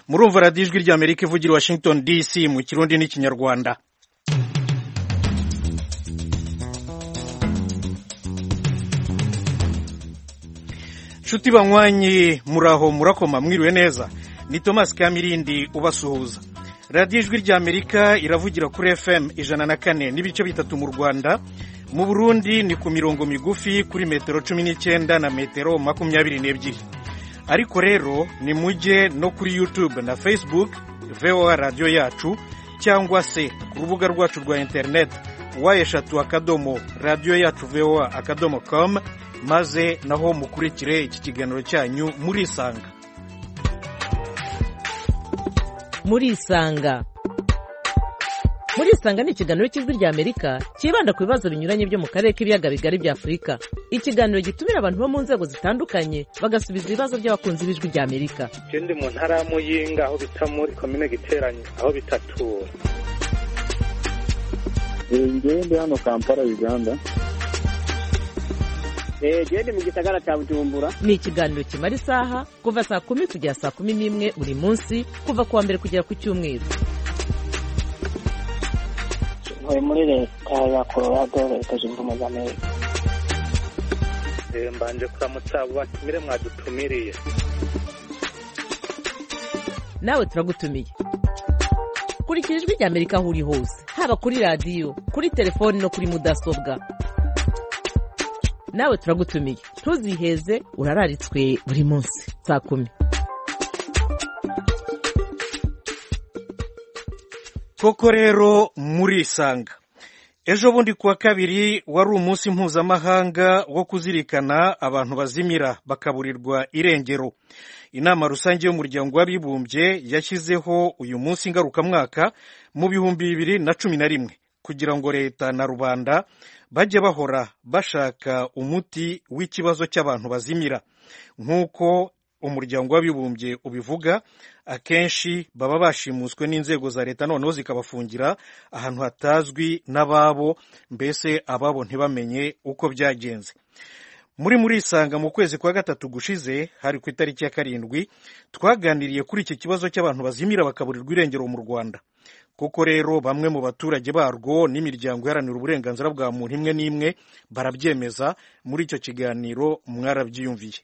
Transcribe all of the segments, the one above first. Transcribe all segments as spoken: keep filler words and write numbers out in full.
murumva radiyo ijwi ry'Amerika ivugira Washington D C mu Kirundi n'Ikinyarwanda. Nshuti banywanyi muraho murakoma mwiriwe neza, ni Thomas Kamirindi ubasuhuza. Radiyo ijwi ry'Amerika iravugira kuri F M ijana na kane n'ibice bitatu mu Rwanda, mu Burundi ni ku mirongo migufi kuri metero cumi n'icyenda na metero makumyabiri n'ebyiri. Ariko rero ni mujye no kuri YouTube na Facebook V O A radio yacu, cyangwa se ku rubuga rwacu rwa internet wa eshatu akadomo radio yacu V O A akadomo com, maze naho mukurikire iki kiganiro cyanyu murisanga. Murisanga Murisanga ni ikiganiro cy'ijwi ry'Amerika kibanda ku bibazo binyuranye byo mu karere k'ibiyaga bigari bya Afurika. Ikiganiro gitumira abantu bo mu nzego zitandukanye bagasubiza ibibazo by'abakunzi b'ijwi ry'Amerika. Ndi mu ntara ya Muyinga aho bita muri commune Giteranyi aho bitatura. Ngiye ndi hano Kampala Uganda. Eh gende mu gisagara cya Bujumbura. Ni ikiganiro kimara isaha kuva saa kumi kugera saa kumi n'imwe buri munsi kuva kuwa mbere kugera ku cyumweru. Muri leta ya Colorado leta zunze ubumwe za Amerika. Mbanje kuramutsa abo batumire mwadutumiriye. Nawe turagutumiye. Kurikira ijwi ry'Amerika aho uri hose, haba kuri radio, kuri telefoni no kuri mudasobwa. Nawe turagutumiye, ntuziheze, urararitswe buri munsi saa kumi. Koko rero murisanga. Ejo bundi kuwa kabiri wari umunsi mpuzamahanga wo kuzirikana abantu bazimira bakaburirwa irengero. Inama rusange y'umuryango w'abibumbye yashyizeho uyu munsi ngarukamwaka mu bihumbi bibiri na cumi na rimwe kugira ngo leta na rubanda bajye bahora bashaka umuti w'ikibazo cy'abantu bazimira. Nk'uko umuryango w'abibumbye ubivuga, akenshi baba bashimuswe n'inzego za leta noneho zikabafungira ahantu hatazwi n'ababo, mbese ababo ntibamenye uko byagenze. Muri murisanga mu kwezi kwa gatatu gushize, hari ku itariki ya karindwi, twaganiriye kuri iki kibazo cy'abantu bazimira bakaburirwa irengero mu Rwanda. Kuko rero bamwe mu baturage barwo n'imiryango iharanira uburenganzira bwa muntu imwe n'imwe barabyemeza. Muri icyo kiganiro mwarabyiyumviye.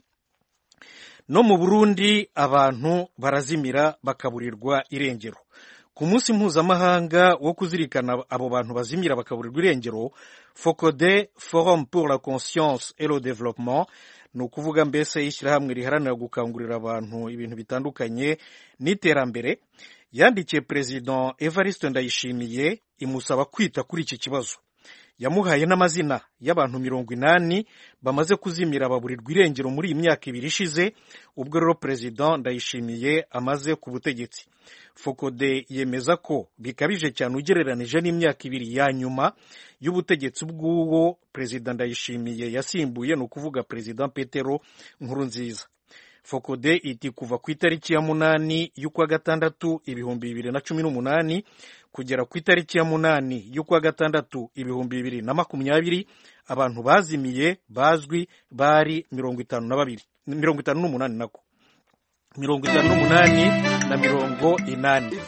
No mu Burundi abantu barazimira bakaburirwa irengero. Ku munsi mpuzamahanga wo kuzirikana abo bantu bazimira bakaburirwa irengero, FOCODE, Forum pour la Conscience et le Développement, ni ukuvuga mbese ishyirahamwe riharanira gukangurira abantu ibintu bitandukanye n'iterambere, yandikiye President Evariste Ndayishimiye imusaba kwita kuri iki kibazo. Yamuhaye n'amazina y'abantu mirongo inani bamaze kuzimira baburirwa irengero muri iyi myaka ibiri ishize, ubwo rero President Ndayishimiye amaze ku butegetsi. FOCODE yemeza ko bikabije cyane ugereranije n'imyaka ibiri ya nyuma y'ubutegetsi bw'uwo President Ndayishimiye yasimbuye, ni ukuvuga President Petero Nkurunziza. FOCODE iti kuva ku itariki ya munani y'ukwa gatandatu ibihumbi bibiri na cumi n'umunani kugera ku itariki ya munani y'ukwa gatandatu ibihumbi bibiri na makumyabiri, abantu bazimiye bazwi bari mirongo itanu na babiri mirongo itanu n'umunani nako mirongo itanu n'umunani na mirongo inani.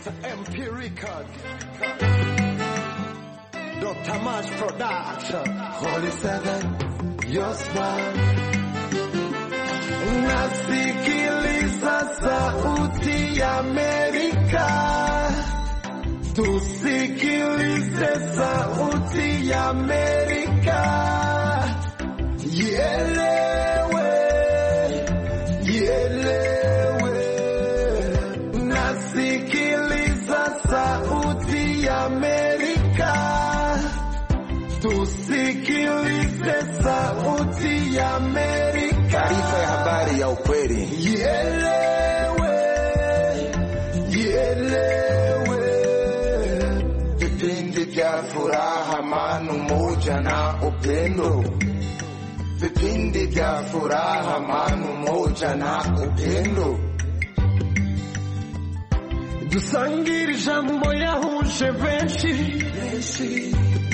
Doctor March Production, Holy Seven, your smile. Nasikiliza sauti ya Amerika, tusikilize sauti ya Amerika, ielewe, ielewe. Nasikiliza sauti ya Amerika, tusikilize sauti ya Amerika. Taarifa ya habari ya ukweli. Ielewe, ielewe. Vipindi vya furaha, amani, umoja na upendo. Vipindi vya furaha, amani, umoja na upendo. Dusangire ijambo yahuje benshi, benshi.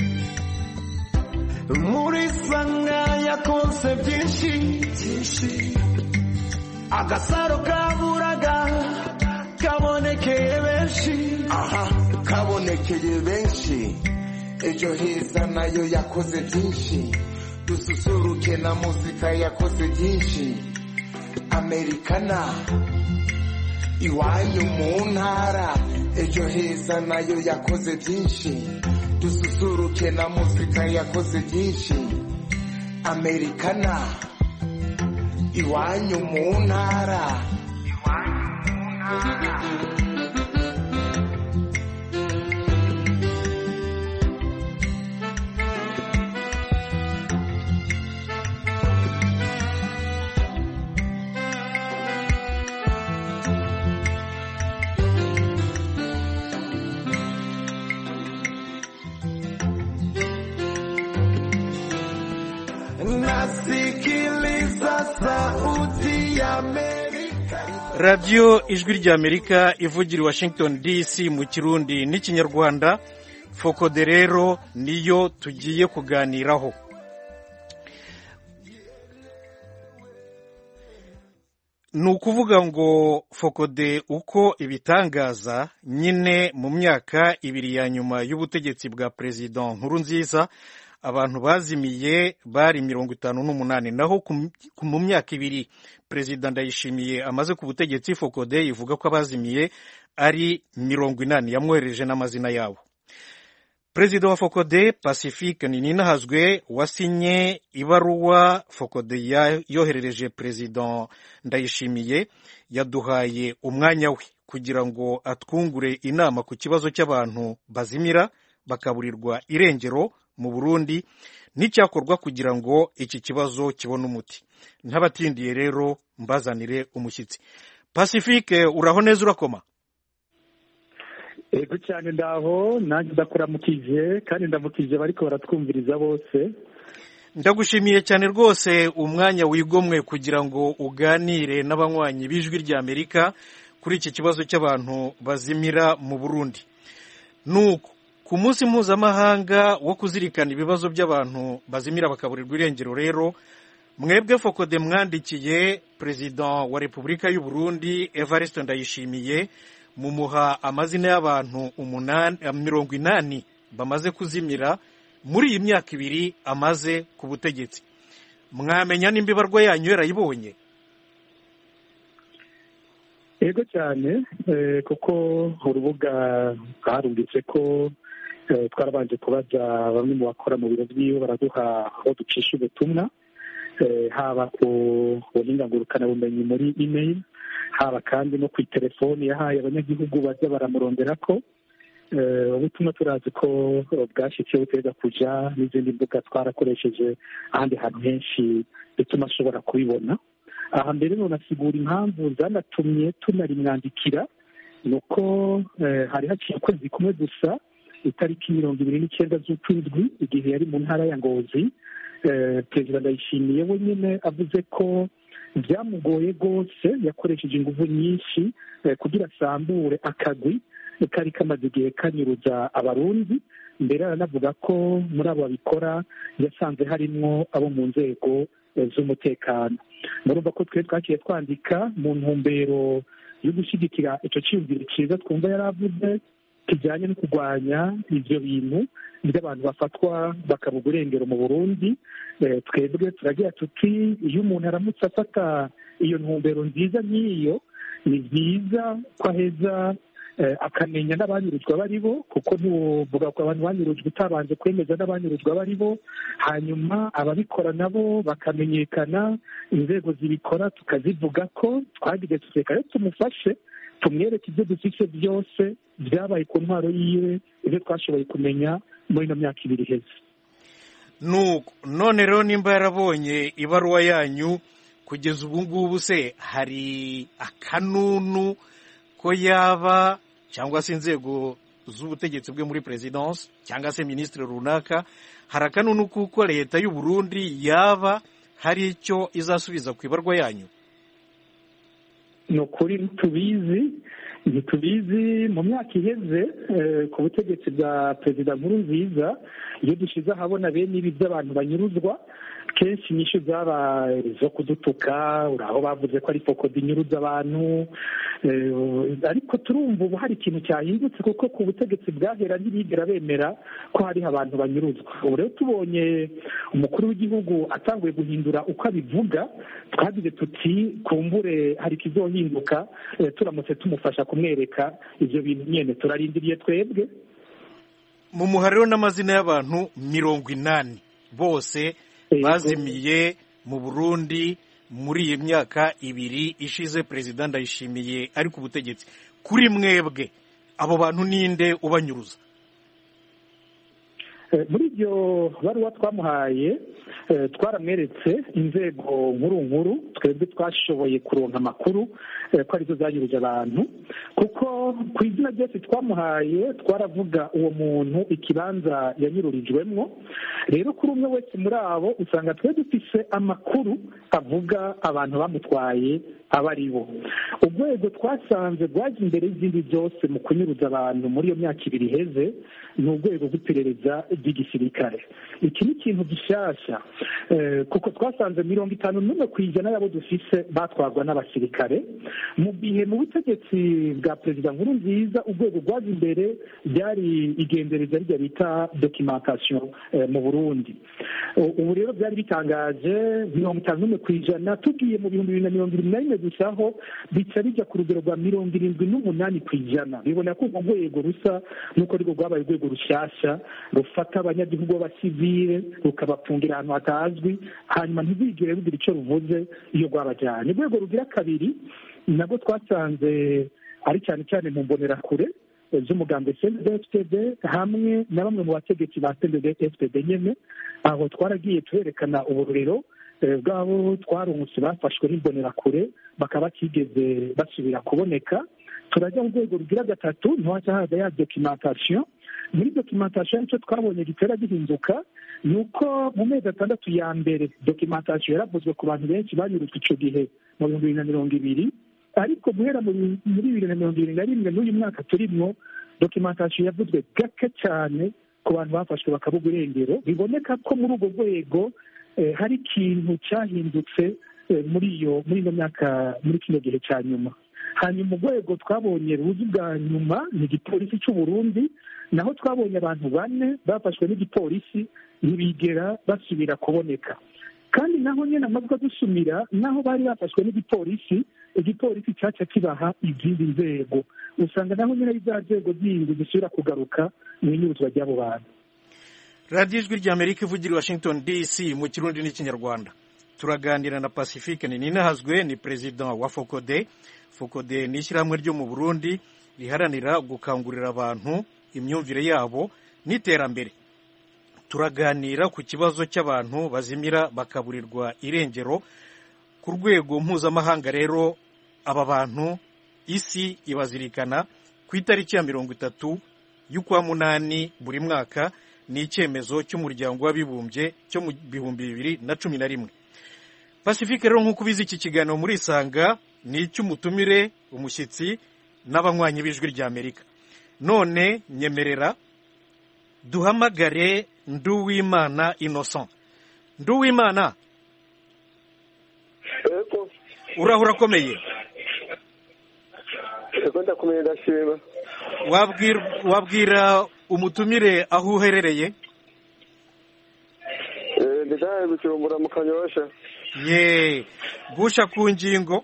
Murisanga yakonse byinshi, byinshi. Agasaro kaburaga kabonekeye benshi aha kabonekeye benshi ejo heza nayo yakoze byinshi dususuruke na muzika yakoze byinshi Americana iwanyu mu ntara ejo heza nayo yakoze byinshi dususuruke na muzika yakoze byinshi Americana iwanyu mu ntara iwanyu mu ntara radiyo ijwi ry'Amerika ivugira i Washington D C mu kirundi n'ikinyarwanda. Fokode rero niyo tugiye kuganiraho. Ni ukuvuga ngo Fokode uko ibitangaza nyine mu myaka ibiri ya nyuma y'ubutegetsi bwa Perezida Nkurunziza abantu bazimiye bari mirongo itanu n'umunani, naho mu myaka ibiri Perezida Ndayishimiye amaze ku butegetsi Fokode ivuga ko abazimiye ari mirongo inani, yamwohereje n'amazina yabo. Perezida wa Fokode Pacifique Nininahazwe wasinye ibaruwa Fokode yoherereje Perezida Ndayishimiye yaduhaye umwanya we kugira ngo atwungure inama ku kibazo cy'abantu bazimira bakaburirwa irengero mu Burundi n'icyakorwa kugira ngo iki kibazo kibone umuti. Ntabatindiye rero mbazanire umushyitsi. Pacifique uraho neza urakoma? Ego cyane ndaho, nanjye ndakuramukije kandi ndamukije bariko baratwumviriza bose. Ndagushimiye cyane rwose umwanya wigomwe kugira ngo uganire n'abanywanyi b'ijwi ry'Amerika kuri iki kibazo cy'abantu bazimira mu Burundi. Nuko ku munsi mpuzamahanga wo kuzirikana ibibazo by'abantu bazimira bakaburirwa irengero rero mwebwe Fokode mwandikiye Perezida wa Repubulika y'u Burundi Evariste Ndayishimiye mumuha amazina y'abantu umunani mirongo inani bamaze kuzimira muri iyi myaka ibiri amaze ku butegetsi. Mwamenya nimba ibarwa yanyu yarayibonye? Ego cyane kuko urubuga rwarungitse ko twarabanje kubaza bamwe mu bakora mu biro by'iwe baraduha aho ducisha ubutumwa, haba ku buhinga ngurukanabumenyi muri email, haba kandi no ku telefoni yahaye abanyagihugu bajya baramurondera ko ubutumwa turazi ko bwashyitse buteza kuja n'izindi mbuga twarakoresheje ahandi hantu henshi bituma ashobora kubibona. Aha mbere nonasigura impamvu zanatumye tunarimwandikira nuko hari haciye ukwezi kumwe gusa itariki mirongo ibiri n'icyenda z'ukwindwi igihe yari mu ntara ya Ngozi, Perezida Ndayishimiye we nyine avuze ko byamugoye rwose, yakoresheje ingufu nyinshi kugira asambure akagwi kari kamaze igihe kanyuruza abarundi. Mbere aranavuga ko muri abo babikora yasanze harimwo abo mu nzego z'umutekano. Murumva ko twe twakiye twandika mu ntumbero yo gushyigikira icyo cyiyumviro cyiza twumva yaravuze kijyanye no kurwanya ibyo bintu by'abantu bafatwa bakabuga irengero mu Burundi. Twebwe turagira tuti iyo umuntu aramutse afata iyo ntumbero nziza nk'iyo, ni byiza ko aheza akamenya n'abanyurujwe bari bo, kuko ntuvuga ko abantu banyurujwe utabanje kwemeza n'abanyurujwe bari bo, hanyuma ababikora nabo bakamenyekana, inzego zibikora tukazivuga ko twagize tuseka rero tumufashe tumwereke ibyo dufite byose byabaye ku ntwaro yiwe, ibyo twashoboye kumenya muri ino myaka ibiri iheze. Nuko none rero nimba yarabonye ibaruwa yanyu kugeza ubu ngubu, se hari akanunu ko yaba cyangwa se inzego z'ubutegetsi bwe muri Presidence cyangwa se minisitiri runaka, hari akanunu kuko leta y'u Burundi yaba hari icyo izasubiza ku ibarwa yanyu? Ni ukuri tubizi, ntitubizi. Mu myaka iheze ku butegetsi bwa perezida Nkurunziza, iyo dushyize ahabona bene ibi by'abantu banyuruzwa, kenshi inyishu zaba zo kudutuka, uraho bavuze ko ari fokodi inyuruza abantu, ariko turumva ubu hari ikintu cyahindutse, kuko ku butegetsi bwahera ntibigera bemera ko hariho abantu banyuruzwa. ubu rero tubonye umukuru w'igihugu atanguye guhindura uko abivuga, twagize tuti kumbure hari ikizohinduka, turamutse tumufasha kumwereka ibyo bintu nyine turarindiriye twebwe. mu muhariro n'amazina y'abantu mirongo inani bose bazimiye mu Burundi muri iyi myaka ibiri ishize perezida Ndayishimiye ari ku butegetsi. Kuri mwebwe abo bantu ninde ubanyuruza? muri ibyo baruwa twamuhaye twaramweretse inzego nkuru nkuru twebwe twashoboye kuronka amakuru ko arizo zanyuruje abantu, kuko ku izina ryose twamuhaye twaravuga uwo muntu ikibanza yanyururijwemo. rero kuri umwe wese muri abo usanga twe dufise amakuru avuga abantu bamutwaye aba ari bo. urwego twasanze rwaje imbere y'izindi byose mu kunyuruza abantu muri iyo myaka ibiri iheze ni urwego rw'iperereza ry'igisirikare. iki ni ikintu gishyashya, kuko twasanze mirongo itanu n'umwe ku ijana y'abo dufise batwarwa n'abasirikare, mu gihe mu butegetsi bwa perezida Nkurunziza urwego rwaje imbere ryari igendereza rya bita documentation mu Burundi. ubu rero byari bitangaje, mirongo itanu n'umwe ku ijana tugiye mu bihumbi bibiri na mirongo irindwi na rimwe gusaho bica bijya ku rugero rwa mirongo irindwi n'umunani ku ijana. bibona ko urwo rwego rusa n'uko ariko rwabaye urwego rushyashya rufata abanyagihugu b'abasivile rukabapfungira ahantu hatazwi, hanyuma ntibigire rugira icyo ruvuze iyo rwabajyanye. urwego rugira kabiri nabwo twasanze ari cyane cyane mu mbonerakure z'umugambi C N D D F T D hamwe na bamwe mu bategetsi ba C N D D F T D nyene. aho twaragiye twerekana ubururiro bwabo twarungutse bafashwe n'imbonerakure bakaba batigeze basubira kuboneka. turajya mu rwego rugira gatatu ntiwaca haza ya documentation. muri documentation nicyo twabonye gitera gihinduka, ni uko mu mezi atandatu ya mbere documentation yaravuzwe ku bantu benshi banyurujwe icyo gihe mu bihumbi bibiri na mirongo ibiri, ariko guhera muri bibiri na mirongo irindwi na rimwe n'uyu mwaka turimo documentation yavuzwe gake cyane ku bantu bafashwe bakabugwa irengero. biboneka ko muri urwo rwego hari ikintu cyahindutse muri iyo muri ino myaka, muri kino gihe cya nyuma. hanyuma urwego twabonye ruzi bwa nyuma ni igipolisi cy'u Burundi, naho twabonye abantu bane bafashwe n'igipolisi ntibigera basubira kuboneka. kandi naho nyine amazwi dusumira naho bari bafashwe n'igipolisi, igipolisi cyaca kibaha izindi nzego, usanga naho nyine ari za nzego zindi zisubira kugaruka mu inyuruzwa ry'abo bantu. radiyo ijwi ry'Amerika ivugira i Washington D C mu Kirundi n'Ikinyarwanda. turaganira na Pacifique Ninahazwe, ni perezida wa Fokode. Fokode ni ishyirahamwe ryo mu Burundi riharanira gukangurira abantu imyumvire yabo n'iterambere. turaganira ku kibazo cy'abantu bazimira bakaburirwa irengero ku rwego mpuzamahanga. Rero aba bantu isi ibazirikana ku itariki ya mirongo itatu y'ukwa munani buri mwaka. ni icyemezo cy'umuryango w'abibumbye cyo mu bihumbi bibiri na cumi na rimwe. Pacifique rero nk'uko ubizi iki kiganiro muri Isanga ni icy'umutumire, umushyitsi n'abanywanyi b'ijwi ry'Amerika. none nyemerera duhamagare Nduwimana Innocent. Nduwimana, uraho urakomeye? ndakomeye ndashima. wabwira wabwira umutumire aho uherereye? ndidaye Bujumbura mu Kanyosha. ye gusha ku ngingo.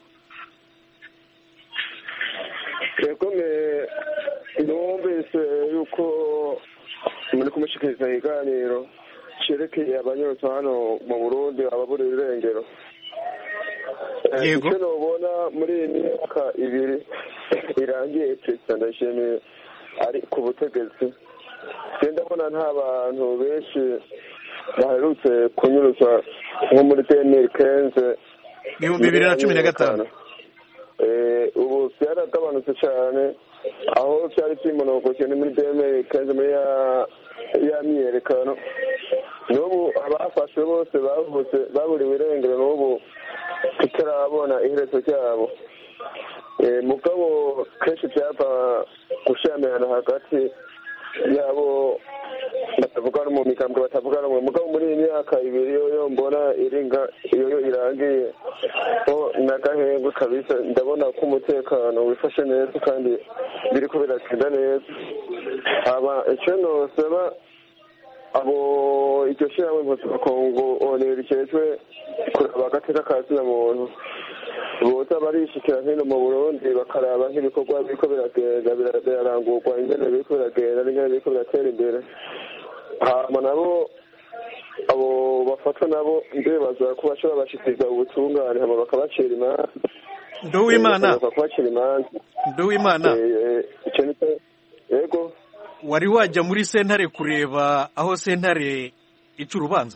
yego me numvise yuko muri kumushikiriza iganiro cerekeye abanyotsi hano mu Burundi ababura irengero. yego icyo nobona muri iyi myaka ibiri irangiye perezida Ndayishimiye ari ku butegetsi, ndabona nta bantu benshi baherutse kunyuruzwa nko muri demiri kenze ibihumbi bibiri na cumi na gatanu. ubu byaragabanutse cyane, aho byari byimonogoke ni muri demiri kenze muri ya myiyerekano. n'ubu abafashwe bose bavutse baburiwe irengero, n'ubu tutarabona iherezo ryabo. mugabo kenshi byava gushyamirana hagati yabo batavuga no mu migambwe batavuga no mugabo muri iyi myaka ibiri yo mbona iringa iyo irangiye ko nagahengwe kabisa ndabona ko umutekano wifashe neza kandi biriko biragenda neza aba icyo nosaba abo iryo shyirahamwe mpuzamakungu onera rikejwe kuraba agateka ka zina muntu boza barishikira hino mu Burundi bakaraba nk'ibikorwa biriko biragenda birarangurwa ingene biriko biragenda n'ingene biriko biratera imbere hama nabo abo bafatwa nabo ndibaza ko bashobora bashikiriza ubutungane hama bakabacira imanza Nduwimana bakabacira imanza Nduwimana icyo ni yego wari wajya muri sentare kureba aho sentare ica urubanza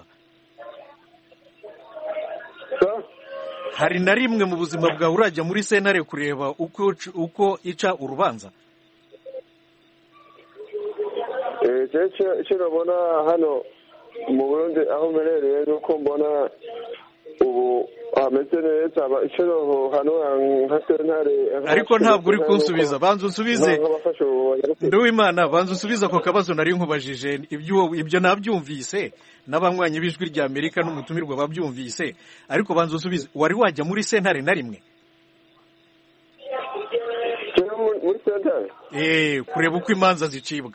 hari na rimwe mu buzima bwawe urajya muri sentare kureba uko uko ica urubanza icyo nabona hano mu Burundi aho mperereye nuko mbona ubu hameze neza icyo hano nka sentare ariko ntabwo uri kunsubiza banza unsubize Nduwimana banza unsubize ako kabazo nari nkubajije ibyo ibyo nabyumvise n'abanywanyi b'ijwi rya Amerika n'umutumirwa babyumvise ariko banza unsubize wari wajya muri sentare na rimwe muri sentare eh kureba uko imanza zicibwa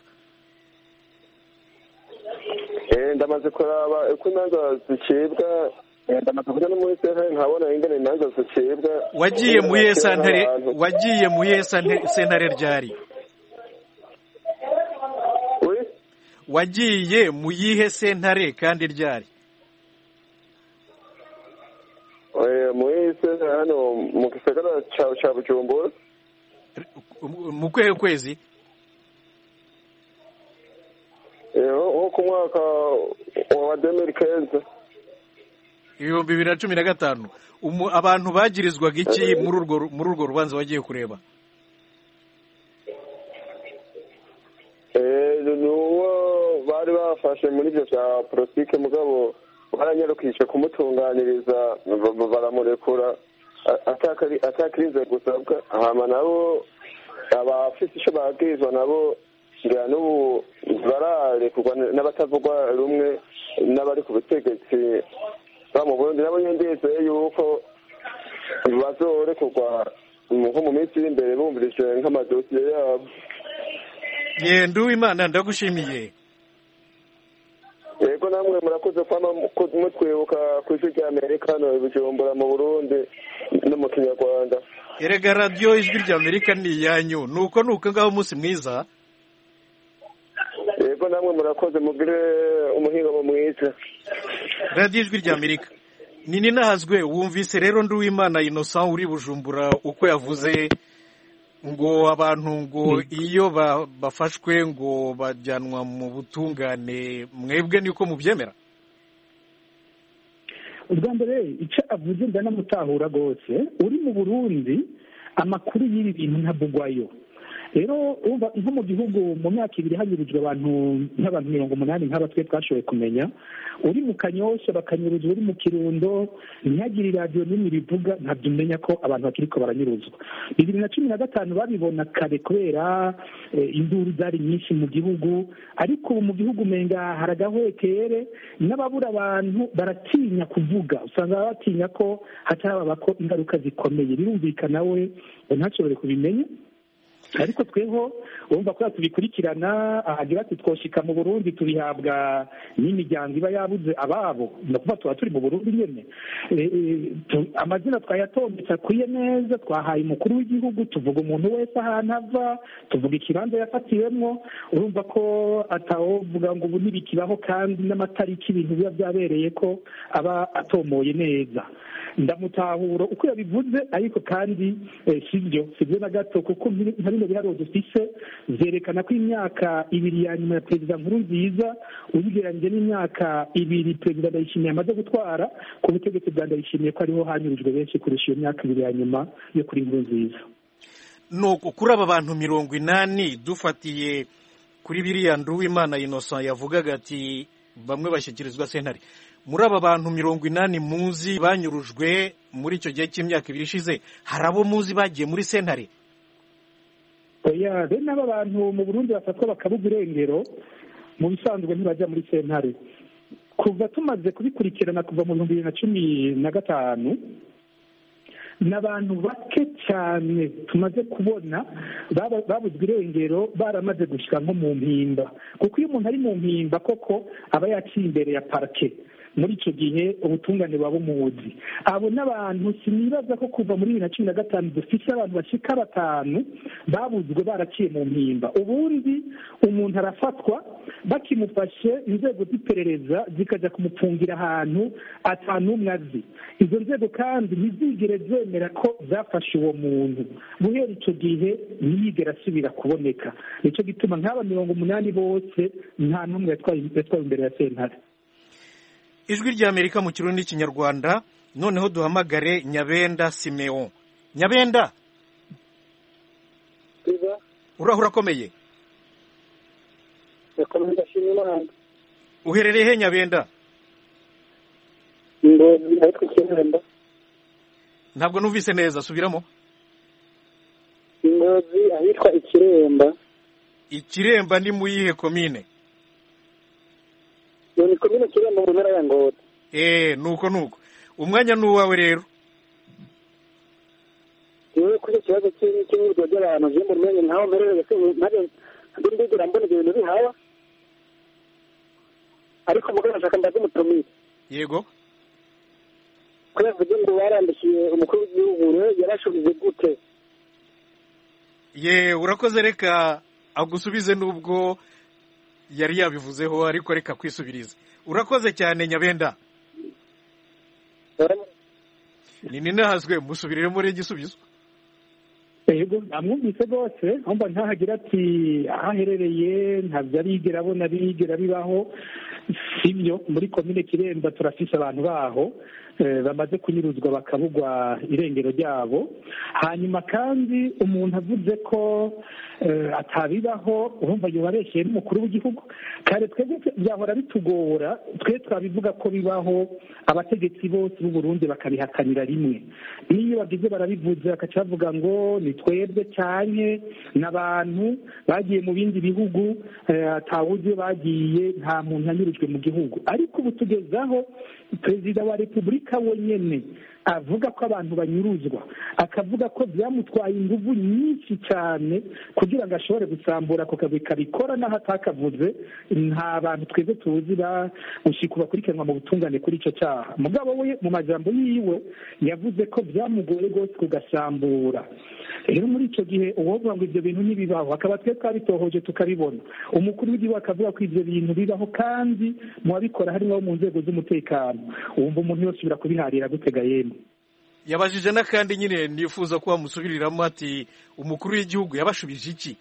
eh ndamaze kuraba uko imanza zicibwa ndamaze kujya no muri sentare nkabona ingene imanza zicibwa wagiye muri sentare wagiye muri sentare ryari wagiye mu yihe sentare kandi ryari muri sentare hano mu gisagara ca Bujumbura mu kwehe kwezi nko ku mwaka wa deux mille quinze ibihumbi bibiri na cumi na gatanu abantu bagirizwaga iki muri urwo muri urwo rubanza wagiye kureba nuwo bari bafashe muri ibyo bya politike mugabo baranyarukisha kumutunganiriza baramurekura atakirinze gusabwa hama nabo abafite icyo babwirizwa nabo ngira n'ubu bararekurwa n'abatavugwa rumwe n'abari ku butegetsi ba mu Burundi nabo nyendeze yuko bazorekurwa nko mu minsi iri imbere bumvirije nk'amadosiye yabo ye Nduwimana ndagushimiye yego namwe murakoze kwama mutwibuka ku ijwi rya Amerika no Bujumbura mu Burundi no mu Kinyarwanda erega radio ijwi rya Amerika ni iyanyu nuko nuko ngaho umunsi mwiza yego namwe murakoze mugire umuhinga mwiza radio ijwi rya Amerika nini nahazwe wumvise rero Nduwimana Innocent uri Bujumbura uko yavuze ngo abantu ngo iyo bafashwe ngo bajyanwa mu butungane mwebwe niko mubyemera ubwa mbere icyo avuze ndanamutahura rwose uri mu Burundi amakuru y'ibi bintu ntabugwayo rero nko mu gihugu mu myaka ibiri hanyurujwe abantu nk'abantu mirongo umunani nk'aba twe twashoboye kumenya uri mu Kanyosha bakanyuruzwa uri mu Kirundo ntihagire iradiyo n'imwe rivuga ntabyo umenya ko abantu bakiriko baranyuruzwa bibiri na cumi na gatanu babibona kare kubera induru zari nyinshi mu gihugu ariko ubu mu gihugu umenga haragahwekere n'ababura abantu baratinya kuvuga usanga batinya ko hataba ko ingaruka zikomeye birumvikana we ntashobore kubimenya ariko tweho urumva ko tubikurikirana ahagira ati twoshika mu Burundi tubihabwa n'imiryango iba yabuze ababo ndakuva tuba turi mu Burundi nyene amazina twayatondetse akwiye neza twahaye umukuru w'igihugu tuvuga umuntu wese ahantu ava tuvuga ikibanza yafatiwemwo urumva ko atawovuga ngo ubu ntibikibaho kandi n'amatariki ibintu biba byabereye ko aba atomoye neza ndamutahura uko yabivuze ariko kandi sivyo sivyo na gato kuko nta bino biharuro dufise zerekana ko imyaka ibiri ya nyuma ya perezida Nkurunziza uyigereranyije n'imyaka ibiri perezida Ndayishimiye amaze gutwara ku butegetsi bwa Ndayishimiye ko ariho hanyurujwe benshi kurusha iyo myaka ibiri ya nyuma yo kuri Nkurunziza nuko kuri aba bantu mirongo inani dufatiye kuri biriya Nduwimana Innocent yavugaga ati bamwe bashyikirizwa sentare. Muri aba bantu mirongo inani muzi banyurujwe muri icyo gihe cy'imyaka ibiri ishize, hari abo muzi bagiye muri sentare? oya bene aba bantu mu Burundi bafatwa bakabuga irengero mu bisanzwe ntibajya muri sentare. Kuva tumaze kubikurikirana kuva mu bihumbi bibiri na cumi na gatanu n'abantu bake cyane tumaze kubona babuzwe irengero baramaze gushyira nko mu mpimba, kuko iyo umuntu ari mu mpimba koko aba yaciye imbere ya parike. Muri icyo gihe ubutungane buba bumuzi. Abo n'abantu sinibaza ko kuva muri bibiri na cumi na gatanu dufite abantu bashika batanu babuzwe baraciye mu mpimba. Ubundi umuntu arafatwa, bakimufashe inzego z'iperereza zikajya kumupfungira ahantu atanumwe azi. Izo nzego kandi ntizigere zemera ko zafashe uwo muntu. Guhera icyo gihe ntiyigera asubira kuboneka. Nicyo gituma nk'aba mirongo umunani bose nta n'umwe yatwaye imbere ya sentare. Ijwi ry'Amerika mu Kirundi n'Ikinyarwanda. Noneho duhamagare Nyabenda Simeon. Nyabenda, uraho urakomeye? Uherereye he Nyabenda? Ntabwo numvise neza, subiramo. Ngozi ahitwa Ikiremba. Ikiremba ni mu yihe komine? Ni komine Kiremba mu ntara ya Ngozi. Eh, nuko nuko. Umwanya nuwawe rero. Yewe kuri kibazo cy'imyirwa y'abantu je mu menye ntaho merere se ntaje ndindigera mbona ibintu bihawa. Ariko mugana nshaka ndazumutumira. Yego. Kuri vuga ngo barandishiye umukuru w'igihugu yarashubije gute? Ye, urakoze reka agusubize nubwo yari yabivuzeho, ariko reka kwisubiriza. Urakoze cyane Nyabenda. Ni ninahazwe musubirire muri igisubizo. Yego, amwumvise rwose, ahomba ntahagira ati aherereye ntabyo arigera abona bigera bibaho. Sibyo, muri komine Kiremba turafise abantu baho bamaze kunyuruzwa bakabugwa irengero ryabo. Hanyuma kandi umuntu avuze ko atabibaho urumva yobareshyeye n'umukuru w'igihugu. Kare twebwe byahora bitugora, twe twabivuga ko bibaho, abategetsi bose b'u Burundi bakabihakanira rimwe. Niyo bagize barabivuze bakacavuga ngo ni twebwe cyane n'abantu bagiye mu bindi bihugu, atawuzi bagiye, nta muntu yanyurujwe mu gihugu. Ariko ubu tugezaho perezida wa repubulika wenyine avuga ko abantu banyuruzwa, akavuga ko byamutwaye ingufu nyinshi cyane kugira ngo ashobore gusambura ako kazi kabikora n'aho atakavuze. Nta bantu twebwe tuzi bamushika bakurikiranwa mu butungane kuri icyo cyaha. Mugabo we mu majambo yiwe yavuze ko byamugoye rwose kugasambura. Rero muri icyo gihe uwovuga ngo ibyo bintu ntibibaho, akaba twe twabitohoje tukabibona, umukuru w'igihugu akavuga ko ibyo bintu bibaho kandi mu babikora harimo mu nzego z'umutekano, wumva umuntu yosubira kubiharira gutega yemwe. Yabajije n'akandi nyine nifuza ko bamusubiriramo ati umukuru w'igihugu yabashubije iki?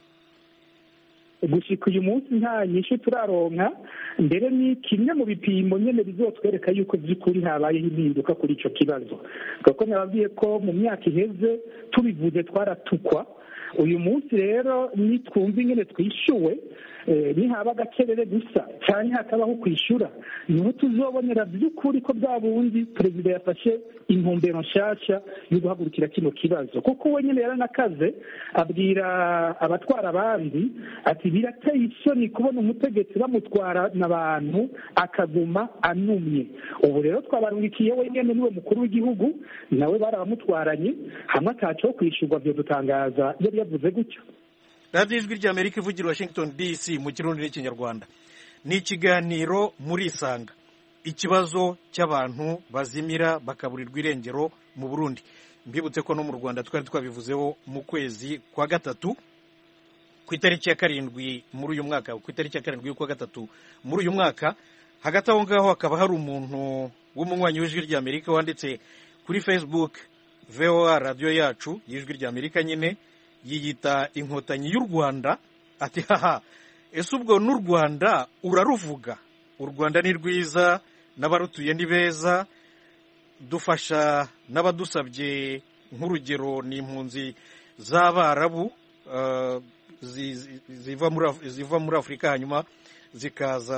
Gushika uyu munsi nta nyinshi turaronka, mbere ni kimwe mu bipimo nyene bizotwereka yuko by'ukuri habayeho impinduka kuri ico kibazo. Kuko nababwiye ko mu myaka iheze tubivuze twaratukwa. Uyu munsi rero nitwumva ingene twishyuwe, nihaba agacerere gusa cyane hakabaho kwishyura, niho tuzobonera by'ukuri ko bya bundi perezida yafashe intumbero nshasha yo guhagurukira kino kibazo. Kuko we nyine yaranakaze abwira abatwara abandi ati birateye isoni kubona umutegetsi bamutwara n'abantu akaguma anumye. Ubu rero twabarungikiye we nyine niwe mukuru w'igihugu, nawe barabamutwaranye, hamwe ataco kwishyurwa byo dutangaza yari yavuze gutyo. Radio Ijwi ry'Amerika ivugira Washington D C mu Kirundi n'Ikinyarwanda. Ni ikiganiro muri Isanga, ikibazo cy'abantu bazimira bakaburirwa irengero mu Burundi. Mbibutse ko no mu Rwanda twari twabivuzeho mu kwezi kwa gatatu ku itariki ya karindwi muri uyu mwaka, ku itariki ya karindwi y'ukwa gatatu muri uyu mwaka. Hagati aho ngaho hakaba hari umuntu w'umunywanyi w'Ijwi ry'Amerika wanditse kuri Facebook V O A radio yacu y'Ijwi ry'Amerika nyine, yiyita inkotanyi y'u Rwanda, ati haha ese ubwo n'u Rwanda uraruvuga? U Rwanda ni rwiza n'abarutuye ni beza, dufasha n'abadusabye, nk'urugero ni impunzi z'Abarabu uh, ziva muri ziva muri Afurika hanyuma zikaza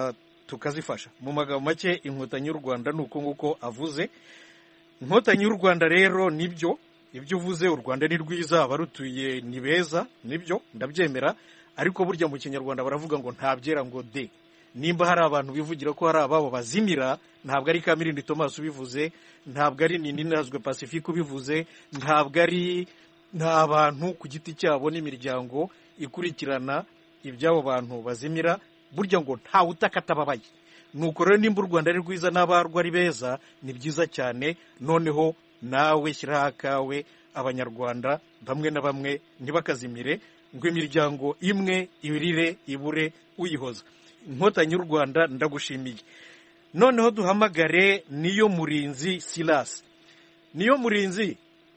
tukazifasha. Mu magambo make inkotanyi y'u Rwanda ni uko nguko avuze. Inkotanyi y'u Rwanda rero nibyo ibyo uvuze, u Rwanda ni rwiza, abarutuye ni beza, nibyo ndabyemera, ariko burya mu Kinyarwanda baravuga ngo nta byera ngo de. Nimba hari abantu bivugira ko hari ababo bazimira, ntabwo ari Kamirindi Thomas ubivuze, ntabwo ari Ninazwe Pacifique ubivuze, ntabwo ari nta bantu ku giti cyabo n'imiryango ikurikirana iby'abo bantu bazimira, burya ngo ntawe utakatababaye. Nuko rero nimba u Rwanda ari rwiza n'abarwo ari beza, ni byiza cyane. Noneho nawe shyiraho akawe, abanyarwanda bamwe na bamwe ntibakazimire ngo imiryango imwe ibirire ibure uyihoza. Inkotanyi y'u Rwanda ndagushimiye. Noneho duhamagare Niyo Murinzi Silas. Niyo Murinzi,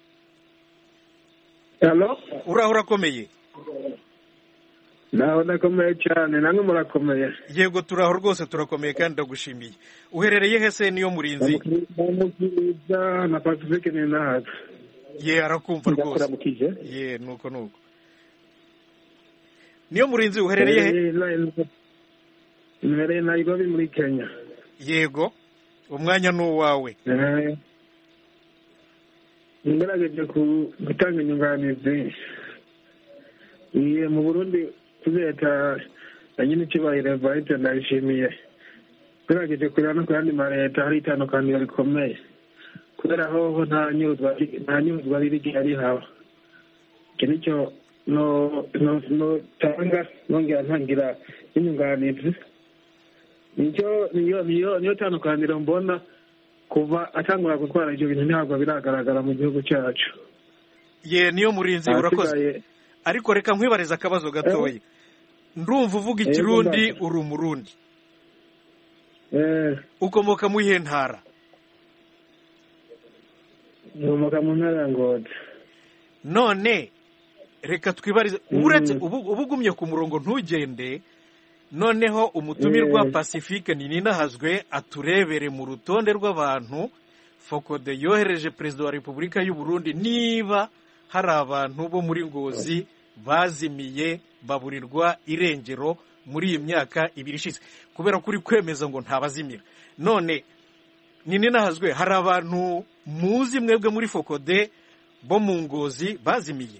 Hello? uraho urakomeye? Naho ndakomeye cyane, namwe murakomeye. Yego turaho rwose turakomeye kandi ndagushimiye. Uherereye hese Niyo Murinzi? Ndamukiza na Pacifique ni nahaza. Ye arakumva rwose. Ye nuko nuko. Niyo Murinzi uherereye he? Uherereye Nairobi muri Kenya. Yego umwanya ni uwawe. Ngerageje gutanga inyunganizi. Iye mu Burundi leta nyine kibayire bayite ndayishimiye. Ngerageje kurana no kandi ma leta hari itandukaniro rikomeye. Kubera aho nta nyuzwa nta nyuzwa riri ari hawa. Kinicyo no no no tanga nongera ntangira inyunganizi. Niyo niyo niyo niyo tandukaniro mbona kuva atangura gutwara ibyo bintu ntabwo biragaragara mu gihugu cyacu. Ye Niyo Murinzi urakoze. Ariko reka nkwibariza akabazo gatoya. Ndumva uvuga Ikirundi uri Umurundi. Eh. Ukomoka mu iyihe ntara? Ukomoka mu ntara ya Ngozi. None reka twibarize uretse ubugumye ku murongo ntugende. Noneho umutumirwa Pacifique Ninahazwe aturebere mu rutonde rw'abantu Fokode yohereje Perezida wa Repubulika y'u Burundi niba hari abantu bo muri Ngozi bazimiye baburirwa irengero muri iyi myaka ibiri ishize, kubera kuri kwemeza ngo ntabazimira. None Ninahazwe hari abantu muzi mwebwe muri Fokode bo mu Ngozi bazimiye?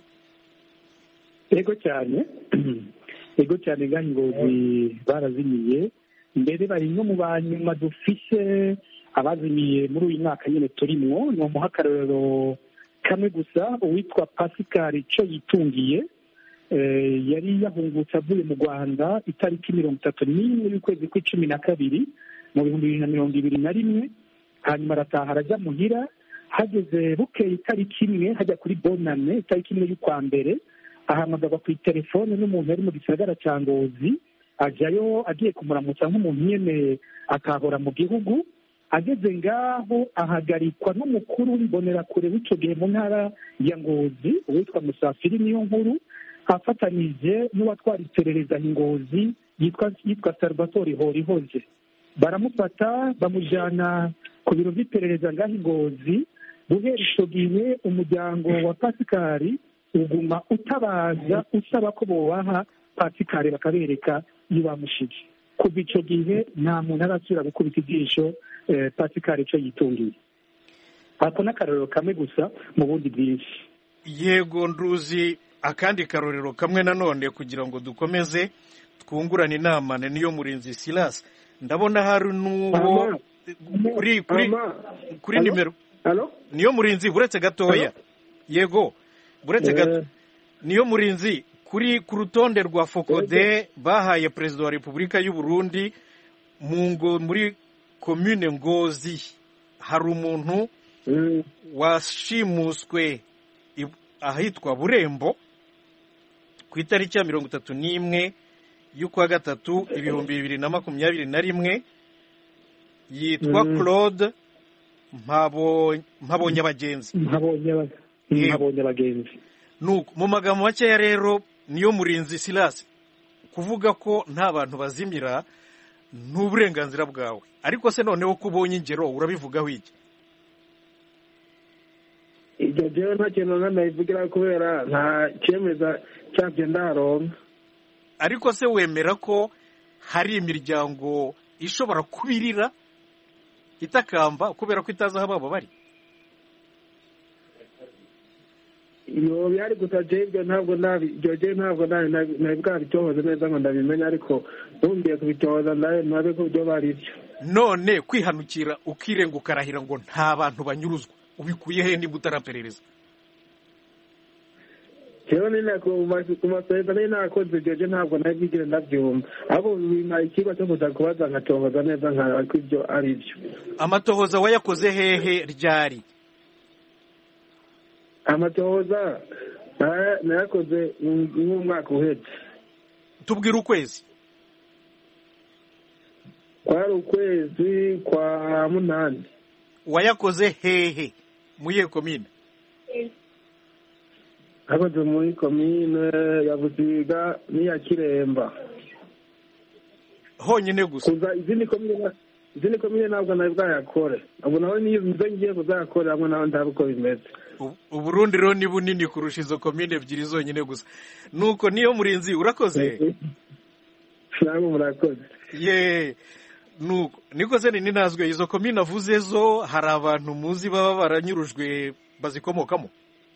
Yego cyane. Ego cyane gahi Ngozi barazimiye, mbere bari no mu banyuma dufise abazimiye muri uyu mwaka nyine turimwo. No muhakarero kamwe gusa uwitwa Pascal cyo yitungiye eh yari yahungutse avuye mu Rwanda itariki mirongo itatu n'imwe y'ukwezi kw'icumi na kabiri mu bihumbi bibiri na mirongo ibiri na rimwe, hanyuma arataha arajya muhira. Hageze bukeye itariki imwe hajya kuri bonane itariki imwe y'ukwa mbere, ahamagara ku telefone n'umuntu ari mu gisagara cya Ngozi, ajyayo agiye kumuramutsa nk'umuntu nyene akahora mu gihugu. Ageze ngaho ahagarikwa n'umukuru w'imbonerakure w'icyo gihe mu ntara ya Ngozi uwitwa Musafiri niyo nkuru, afatanije n'uwatwara iperereza Ngozi yitwa yitwa Salvatore Horihoze. Baramufata bamujyana ku biro by'iperereza ngaho Ngozi. Guhera icyo gihe umuryango wa Pascal uguma utabaza usaba ko bobaha Pascal bakabereka iyo bamushije. Kuva icyo gihe nta muntu arasubira gukubita ijisho eh, Pascal cyo yitungiye. Ako n'akarorero kamwe gusa mu bundi bwinshi. Yego nduzi akandi karorero kamwe nanone kugira ngo dukomeze twungurane inama. Niyo Murinzi Silas, ndabona hari n'uwo kuri kuri kuri nimero. Niyo Murinzi buretse gatoya. Yego buretse gato. Niyo Murinzi kuri ku rutonde rwa Fokode bahaye Perezida wa Repubulika y'u Burundi mu ngo muri commune Ngozi hari umuntu washimuswe ahitwa Burembo ku itariki ya mirongo itatu n'imwe y'ukwa gatatu ibihumbi bibiri na makumyabiri na rimwe, yitwa Claude Mpabonye abagenzi. Mpabonye abagenzi. Nuko mu magambo makeya rero Niyo Murinzi Silas, kuvuga ko nta bantu bazimira n'uburenganzira bwawe, ariko se noneho kubonye ingero urabivugaho iki? Ibyo byo nta kintu nabivugira kubera nta cyemeza cyabyo ndaronka. Ariko se wemera ko hari imiryango ishobora kubirira itakamba kubera ko itazi aho ababo bari? iyo bihari gusa jebwe ntabwo nabi joje ntabwo nabi nabi bwabitohoza neza ngo ndabimenya, ariko ntumbiye kubitohoza nawe nabe ko byo bari byo. None kwihanukira ukirenga ukarahira ngo nta bantu banyuruzwa ubikuye he niba utaraperereza? Jewe nina ku maseza nina nakoze joje ntabwo nabigire ndabyumva, ahubwo bima ikiba cyo kuza kubaza nkatohoza neza nka ko ibyo ari byo. Amatohoza wayakoze hehe ryari? Amatohoza nayakoze nk'umwaka uhetse. Tubwira ukwezi. Kwari ukwezi kwa munani. Wayakoze hehe muye komine? Akoze muri komine ya Busiga n'iya Kiremba. Honyine gusa? Kuza izindi komine izindi komine ntabwo nawe bwayakore. Abo nawe niyo nze ngiye kuzakora hamwe nawe ndabuko bimeze. Uburundi rero ni bunini kurusha izo komine ebyiri zonyine gusa. Nuko niyo murinzi urakoze? Ntabwo murakoze. Ye nuko niko se ni nazwe izo komine avuze zo hari abantu muzi baba baranyurujwe bazikomokamo?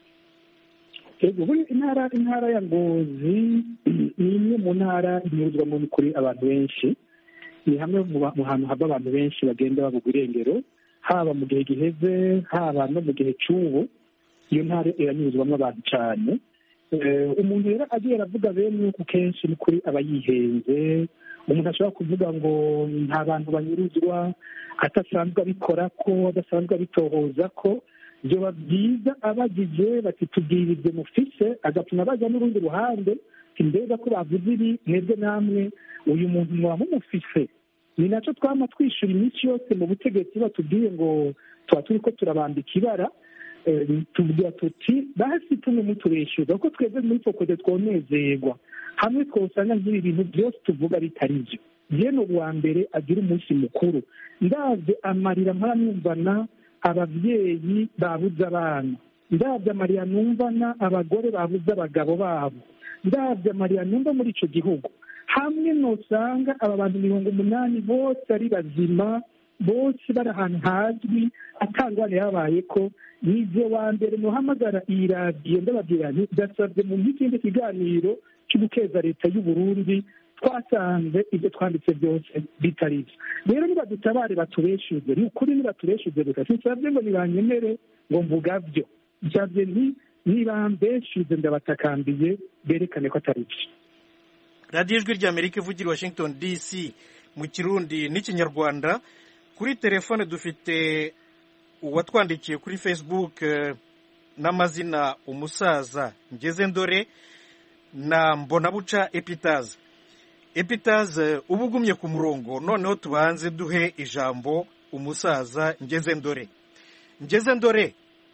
Ego intara intara ya Ngozi ni imwe mu ntara inyuruzwamo kuri abantu benshi. Ni hamwe mu hantu haba abantu benshi bagenda babugwa irengero, haba mu gihe giheze haba no mu gihe cy'ubu. Iyo ntara iranyuzwamo abantu cyane. Umuntu rero agiye aravuga bene yuko kenshi ni kuri aba yihenze. Umuntu ashobora kuvuga ngo nta bantu banyuruzwa atasanzwe abikora ko adasanzwe abitohoza ko byoba byiza abagize bati tubwirize mufise agatuma bajya n'urundi ruhande imbega ko bavuze ibi mwebwe namwe uyu muntu mwaba mumufise. Ni nacyo twama twishyura iminsi yose mu butegetsi batubwiye ngo tuba turi ko turabambika ibara. Tubwira tuti basi tumwe mutubeshyuza kuko twebwe muri fokode twonezerwa hamwe twosanga nk'ibi bintu byose tuvuga bitari byo. Jeno uwa mbere agira umunsi mukuru ndavye amarira mparamwumvana abavyeyi babuze abana, ndavye amarira numvana abagore babuze abagabo babo, ndavye amarira numva muri ico gihugu hamwe nosanga aba bantu mirongo umunani bose ari bazima, bose bari ahantu hazwi atangwane yabaye ko nivyo wa mbere muhamagara iyi radiyo ndababwira nti ndasabye mu n'ikindi kiganiro cy'ugukeza leta y'u Burundi twasanze ibyo twanditse byose bitari byo. Rero niba dutabare batubeshuze ni ukuri niba tubeshuze gusa sinsabye ngo nibanyemere ngo mvuga byo, nsabye nti niba mbeshuze ndabatakambiye berekane ko atari byo. Radiyo Ijwi ry'Amerika ivugira Washington D C mu Kirundi n'Ikinyarwanda. Kuri telefone dufite uwatwandikiye kuri Facebook n'amazina umusaza Ngeze Ndore na Mbonabuca Epitaze. Epitaze ubugumye ku murongo, noneho tubanze duhe ijambo umusaza Ngeze Ndore. Ngeze Ndore.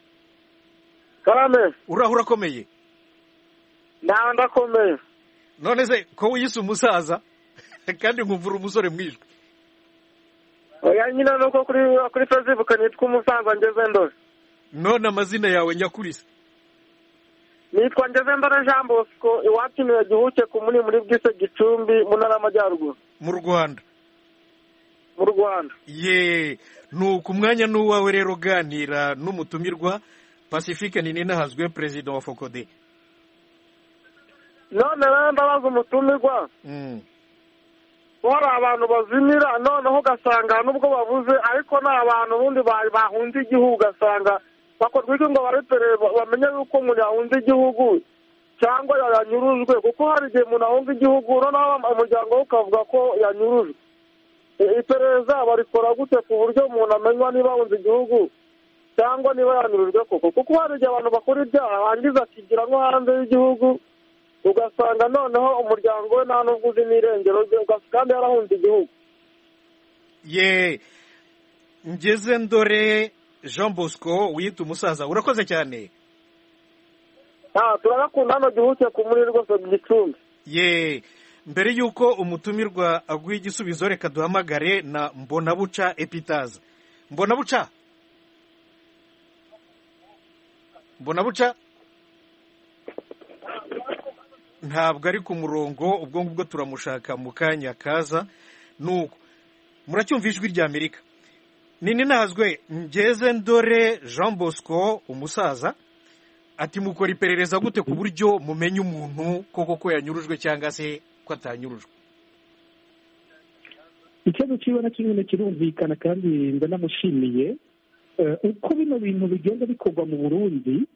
Karame. Urahura komeye? Nda ndakomeye. None se ko wiyise umusaza kandi nkumvura umusore mwijwe? Oya nyina nuko kuri kuri Facebook nitwa umusaza Ngeze Ndore. None amazina yawe nyakurisa? Nitwa Ngeze Ndore Jean Bosco, iwacu ni gihuke ku muri muri bwise Gicumbi mu ntara y'Amajyaruguru. Mu Rwanda. Mu Rwanda. Ye, nuko umwanya n'uwawe rero ganira n'umutumirwa Pacifique Ninahazwe, president wa Fokode. None rero ndabaza umutumirwa. Mm. Wari abantu bazimira noneho ugasanga nubwo bavuze ariko ni abantu bundi bahunze igihugu ugasanga bakorwa iki ngo baretere bamenye yuko umuntu yahunze igihugu cyangwa yanyurujwe, kuko hari igihe umuntu ahunze igihugu noneho umuryango we ukavuga ko yanyurujwe. Iperereza barikora gute ku buryo umuntu amenywa niba ahunze igihugu cyangwa niba yanyurujwe koko? Kuko hari igihe abantu bakora ibyaha hangiza akigira nko hanze y'igihugu ugasanga noneho umuryango we nta n'ubwo uzi n'irengero rye kandi yarahunze igihugu. Ye, Ngeze Ndore Jean Bosco wiyita umusaza, urakoze cyane. Ah, turagakunda hano gihuke ku muri rwose Gicumbi. Ye, mbere yuko umutumirwa aguha igisubizo reka duhamagare na Mbonabuca Epitaze. Mbonabuca? Mbonabuca? Ntabwo ari ku murongo, ubwo ngubwo turamushaka mu kanya kaza. Nuko muracyumva ijwi rya amerika. nini nazwe ngeze ndore Jean Bosco umusaza ati mukora iperereza gute ku buryo mumenya umuntu koko ko yanyurujwe cyangwa se ko atanyurujwe? ikibazo kibona kimwe kirumvikana kandi ndanamushimiye uko bino bintu bigenda bikorwa mu Burundi.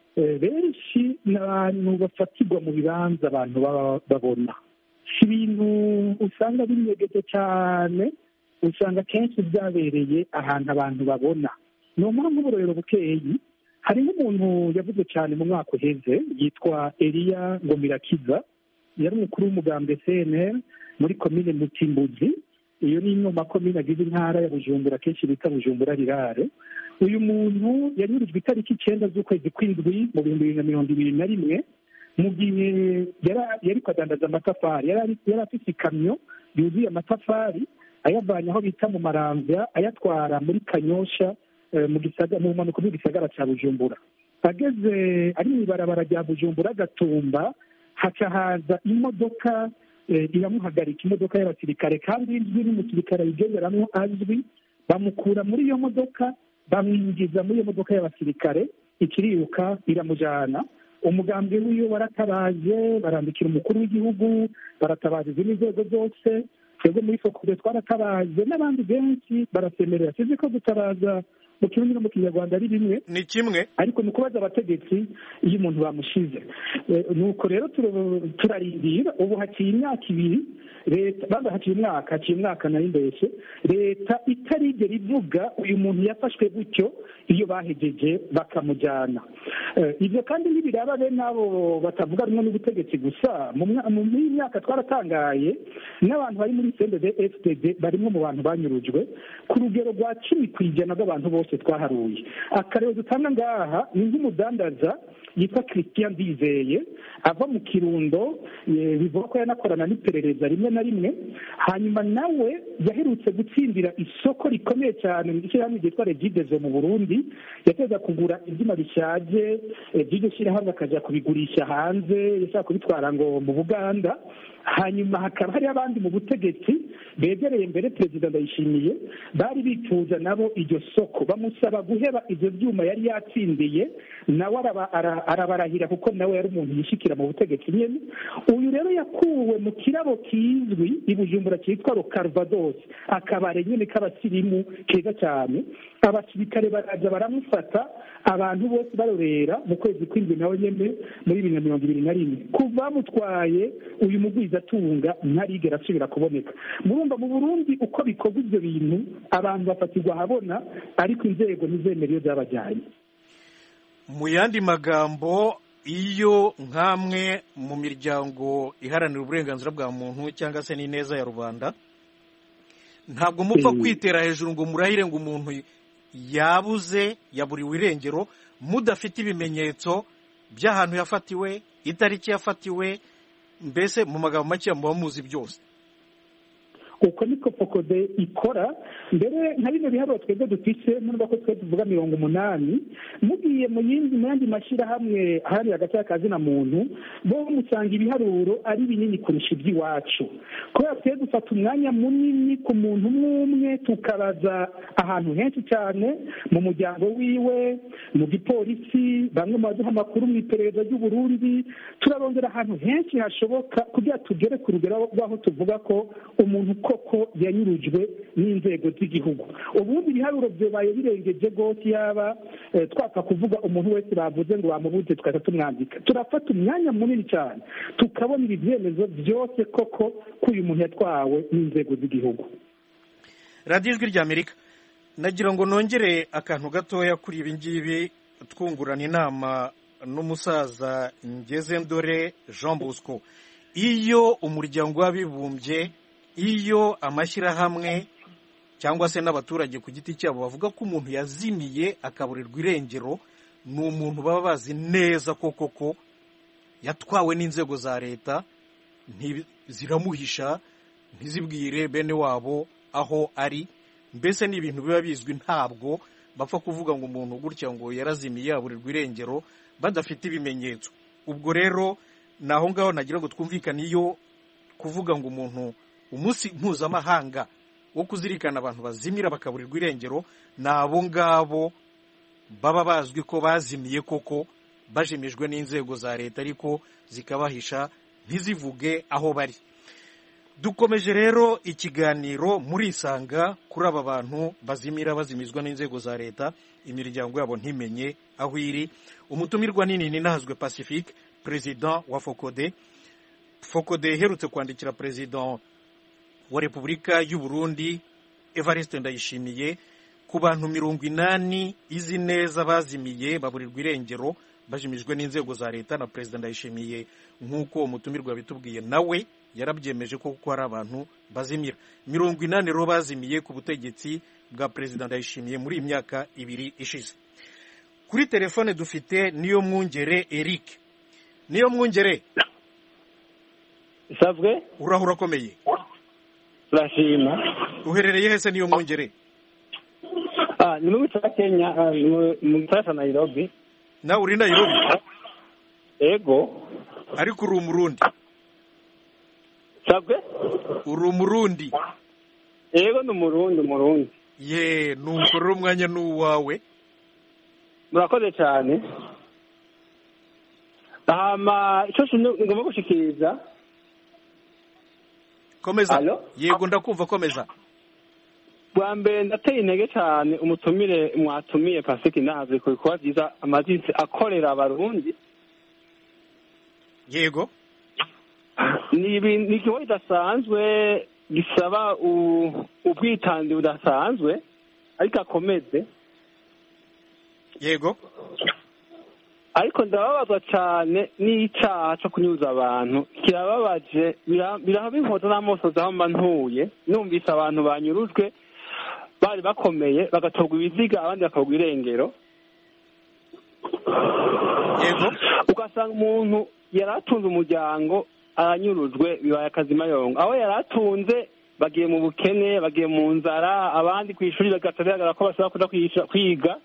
Benshi n'abantu bafatirwa mu bibanza abantu babona, si ibintu usanga binyegeje cyane, usanga kenshi byabereye ahantu abantu babona. niyo mpamvu uburorero bukeyi harimo umuntu yavuze cyane mu mwaka uheze yitwa Elia Ngomirakiza, yari umukuru w'umugambwe C N L muri komine Mutimbuzi, iyo ni imwe mu makomine agize intara ya Bujumbura kenshi bita Bujumbura rirare. uyu muntu yanyurujwe itariki icyenda z'ukwezi kw'indwi mu bihumbi bibiri na mirongo ibiri na rimwe mu gihe yari kwadandaza amatafari. yari afite ikamyo yuzuye amatafari ayavanye aho bita mu Maramvya ayatwara muri Kanyosha mu gisagara mu mpanuka bw'igisagara cya Bujumbura. ageze ari mu ibarabara rya Bujumbura Gatumba haca haza imodoka iramuhagarika, imodoka y'abasirikare kandi izwi n'umusirikare yigenderamo azwi. bamukura muri iyo modoka bamwinjiza muri iyo modoka y'abasirikare, ikiriruka iramujyana. umugambi w'iyo baratabaje barandikira umukuru w'igihugu, baratabaza izindi nzego zose. twebwe muri Fokode twaratabaje n'abandi benshi barasemerera. sizi ko gutabaza mu kirundi no mu kinyarwanda ari bimwe, ni kimwe, ariko ni ukubaza abategetsi iyo umuntu bamushize. nuko rero turarindira. ubu haciye imyaka ibiri leta bamba haciye umwaka haciye umwaka nari mbese leta itarigera ivuga uyu muntu yafashwe gutyo iyo bahejeje bakamujyana. ibyo kandi ntibiraba bene abo batavuga rumwe n'ubutegetsi gusa. mu myaka twaratangaye n'abantu bari muri C N D D F D D barimo mu bantu banyurujwe ku rugero rwa cumi ku ijana rw'abantu bose twaharuye. akarero dutanga ngaha ni nk'umudandaza yitwa Christian Ndizeye ava mu Kirundo, bivuga ko yanakorana n'iperereza rimwe na rimwe. hanyuma nawe yaherutse gutsindira isoko rikomeye cyane mu ishyirahamwe ryitwa Regidezo mu Burundi. yateza kugura ibyuma bishaje by'iryo shyirahamwe akajya kubigurisha hanze, yashaka kubitwara ngo mu Buganda. hanyuma hakaba hari abandi mu butegetsi begereye mbere perezida Ndayishimiye bari bifuza nabo iryo soko, bamusaba guheba ibyo byuma yari yatsindiye, nawe arabarahira kuko nawe yari umuntu yishikira mu butegetsi nyine. uyu rero yakuwe mu kirabo kizwi i Bujumbura cyitwa Rocarvados, akabare nyine k'abasirimu keza cyane. abasirikare baraza baramufata, abantu bose barorera mu kwezi kw'indwi nawe nyine muri bibiri na mirongo ibiri na rimwe. kuva bamutwaye uyu mugwiza atunga ntarigera asubira kuboneka. murumva mu Burundi uko bikorwa ibyo bintu, abantu bafatirwa ahabona ariko inzego ntizemera iyo zabajyanye. mu yandi magambo, iyo nk'amwe mu miryango iharanira uburenganzira bwa muntu cyangwa se n'ineza ya rubanda, ntabwo mupfa kwitera hejuru ngo murahire ngo umuntu yabuze yaburiwe irengero mudafite ibimenyetso by'ahantu yafatiwe, itariki yafatiwe, mbese mu magambo make muba muzi byose. uko niko Fokode ikora. mbere nka bino biharuro twebwe dufise nubwo ko twe tuvuga mirongo umunani, mugiye mu yindi mu yandi mashyirahamwe hari hagati y'akazina muntu bo musanga ibiharuro ari binini kurusha iby'iwacu, kubera twe dufata umwanya munini ku muntu umwe tukabaza ahantu henshi cyane, mu muryango wiwe, mu gipolisi, bamwe mu baduha amakuru mu iperereza ry'u Burundi. turarondera ahantu henshi hashoboka kugira tugere ku rugero rw'aho tuvuga ko umuntu koko yanyurujwe n'inzego z'igihugu. ubundi ibiharuro byabaye birengeje rwose, yaba twapfa kuvuga umuntu wese bavuze ngo bamubuze tukajya tumwandika. turafata umwanya munini cyane tukabona ibi byemezo byose koko ko uyu muntu yatwawe n'inzego z'igihugu. radiyo ijwi rya Amerika, nagira ngo nongere akantu gatoya kuri ibi ngibi twungurana inama n'umusaza ngeze ndore Jean Bosco. iyo umuryango w'abibumbye, iyo amashyirahamwe cyangwa se n'abaturage ku giti cyabo bavuga ko umuntu yazimiye akaburirwa irengero, ni umuntu baba bazi neza ko koko yatwawe n'inzego za leta, ziramuhisha ntizibwire bene wabo aho ari. mbese ni ibintu biba bizwi, ntabwo bapfa kuvuga ngo umuntu gutya ngo yarazimiye yaburirwa irengero badafite ibimenyetso. ubwo rero ni aho ngaho nagira ngo twumvikane, iyo kuvuga ngo umuntu umunsi mpuzamahanga wo kuzirikana abantu bazimira bakaburirwa irengero ni abo ngabo baba bazwi ko bazimiye koko bajimijwe n'inzego za leta ariko zikabahisha ntizivuge aho bari. Dukomeje rero ikiganiro murisanga kuri aba bantu bazimira bazimizwa n'inzego za leta imiryango yabo ntimenye aho iri. Umutumirwa nini ni Nahazwe Pacifique, president wa Fokode. Fokode iherutse kwandikira president wa Repubulika y'u Burundi Evariste Ndayishimiye ku bantu mirongo inani izi neza bazimiye baburirwa irengero bajimijwe n'inzego za leta na president Ndayishimiye nk'uko umutumirwa bitubwiye nawe yarabyemeje ko kuko hari abantu bazimira mirongo inani ro bazimiye ku butegetsi bwa president Ndayishimiye muri imyaka ibiri ishize. Kuri telefone dufite niyo mwungere Eric. Niyo mwungere Savwe urahura komeye. Turashima. Uherereye hese niyo mwungere? Ah, ni mu cya Kenya, mu gisagara Nairobi. Na uri Nairobi? Ego. Ariko uri umurundi. Savwe? Uri umurundi. Ego ni umurundi, umurundi. Ye, nuko rero umwanya n'uwawe. Murakoze cyane. Ama icyo ngomba gushikiriza. Komeza. Yego ndakumva komeza. Bwa mbere ndateye intege cyane umutumire mwatumiye Pacifique Nahazwe ku bikorwa byiza amazisi akorera abarundi. Yego. Ni ni ikibazo kidasanzwe gisaba ubwitanzi budasanzwe ariko akomeze. Yego. Ariko ndababazwa cyane n'icyaha cyo kunyuza abantu kirababaje biraho binkoza n'amosozi aho mba ntuye numvise abantu banyurujwe bari bakomeye bagatogwa ibiziga abandi bakagwa irengero. Yego. Ugasanga umuntu yari atunze umuryango aranyurujwe bibaye akazima yongo aho yari atunze bagiye mu bukene bagiye mu nzara abandi ku ishuri bagataragara ko bashobora kuja kwiga.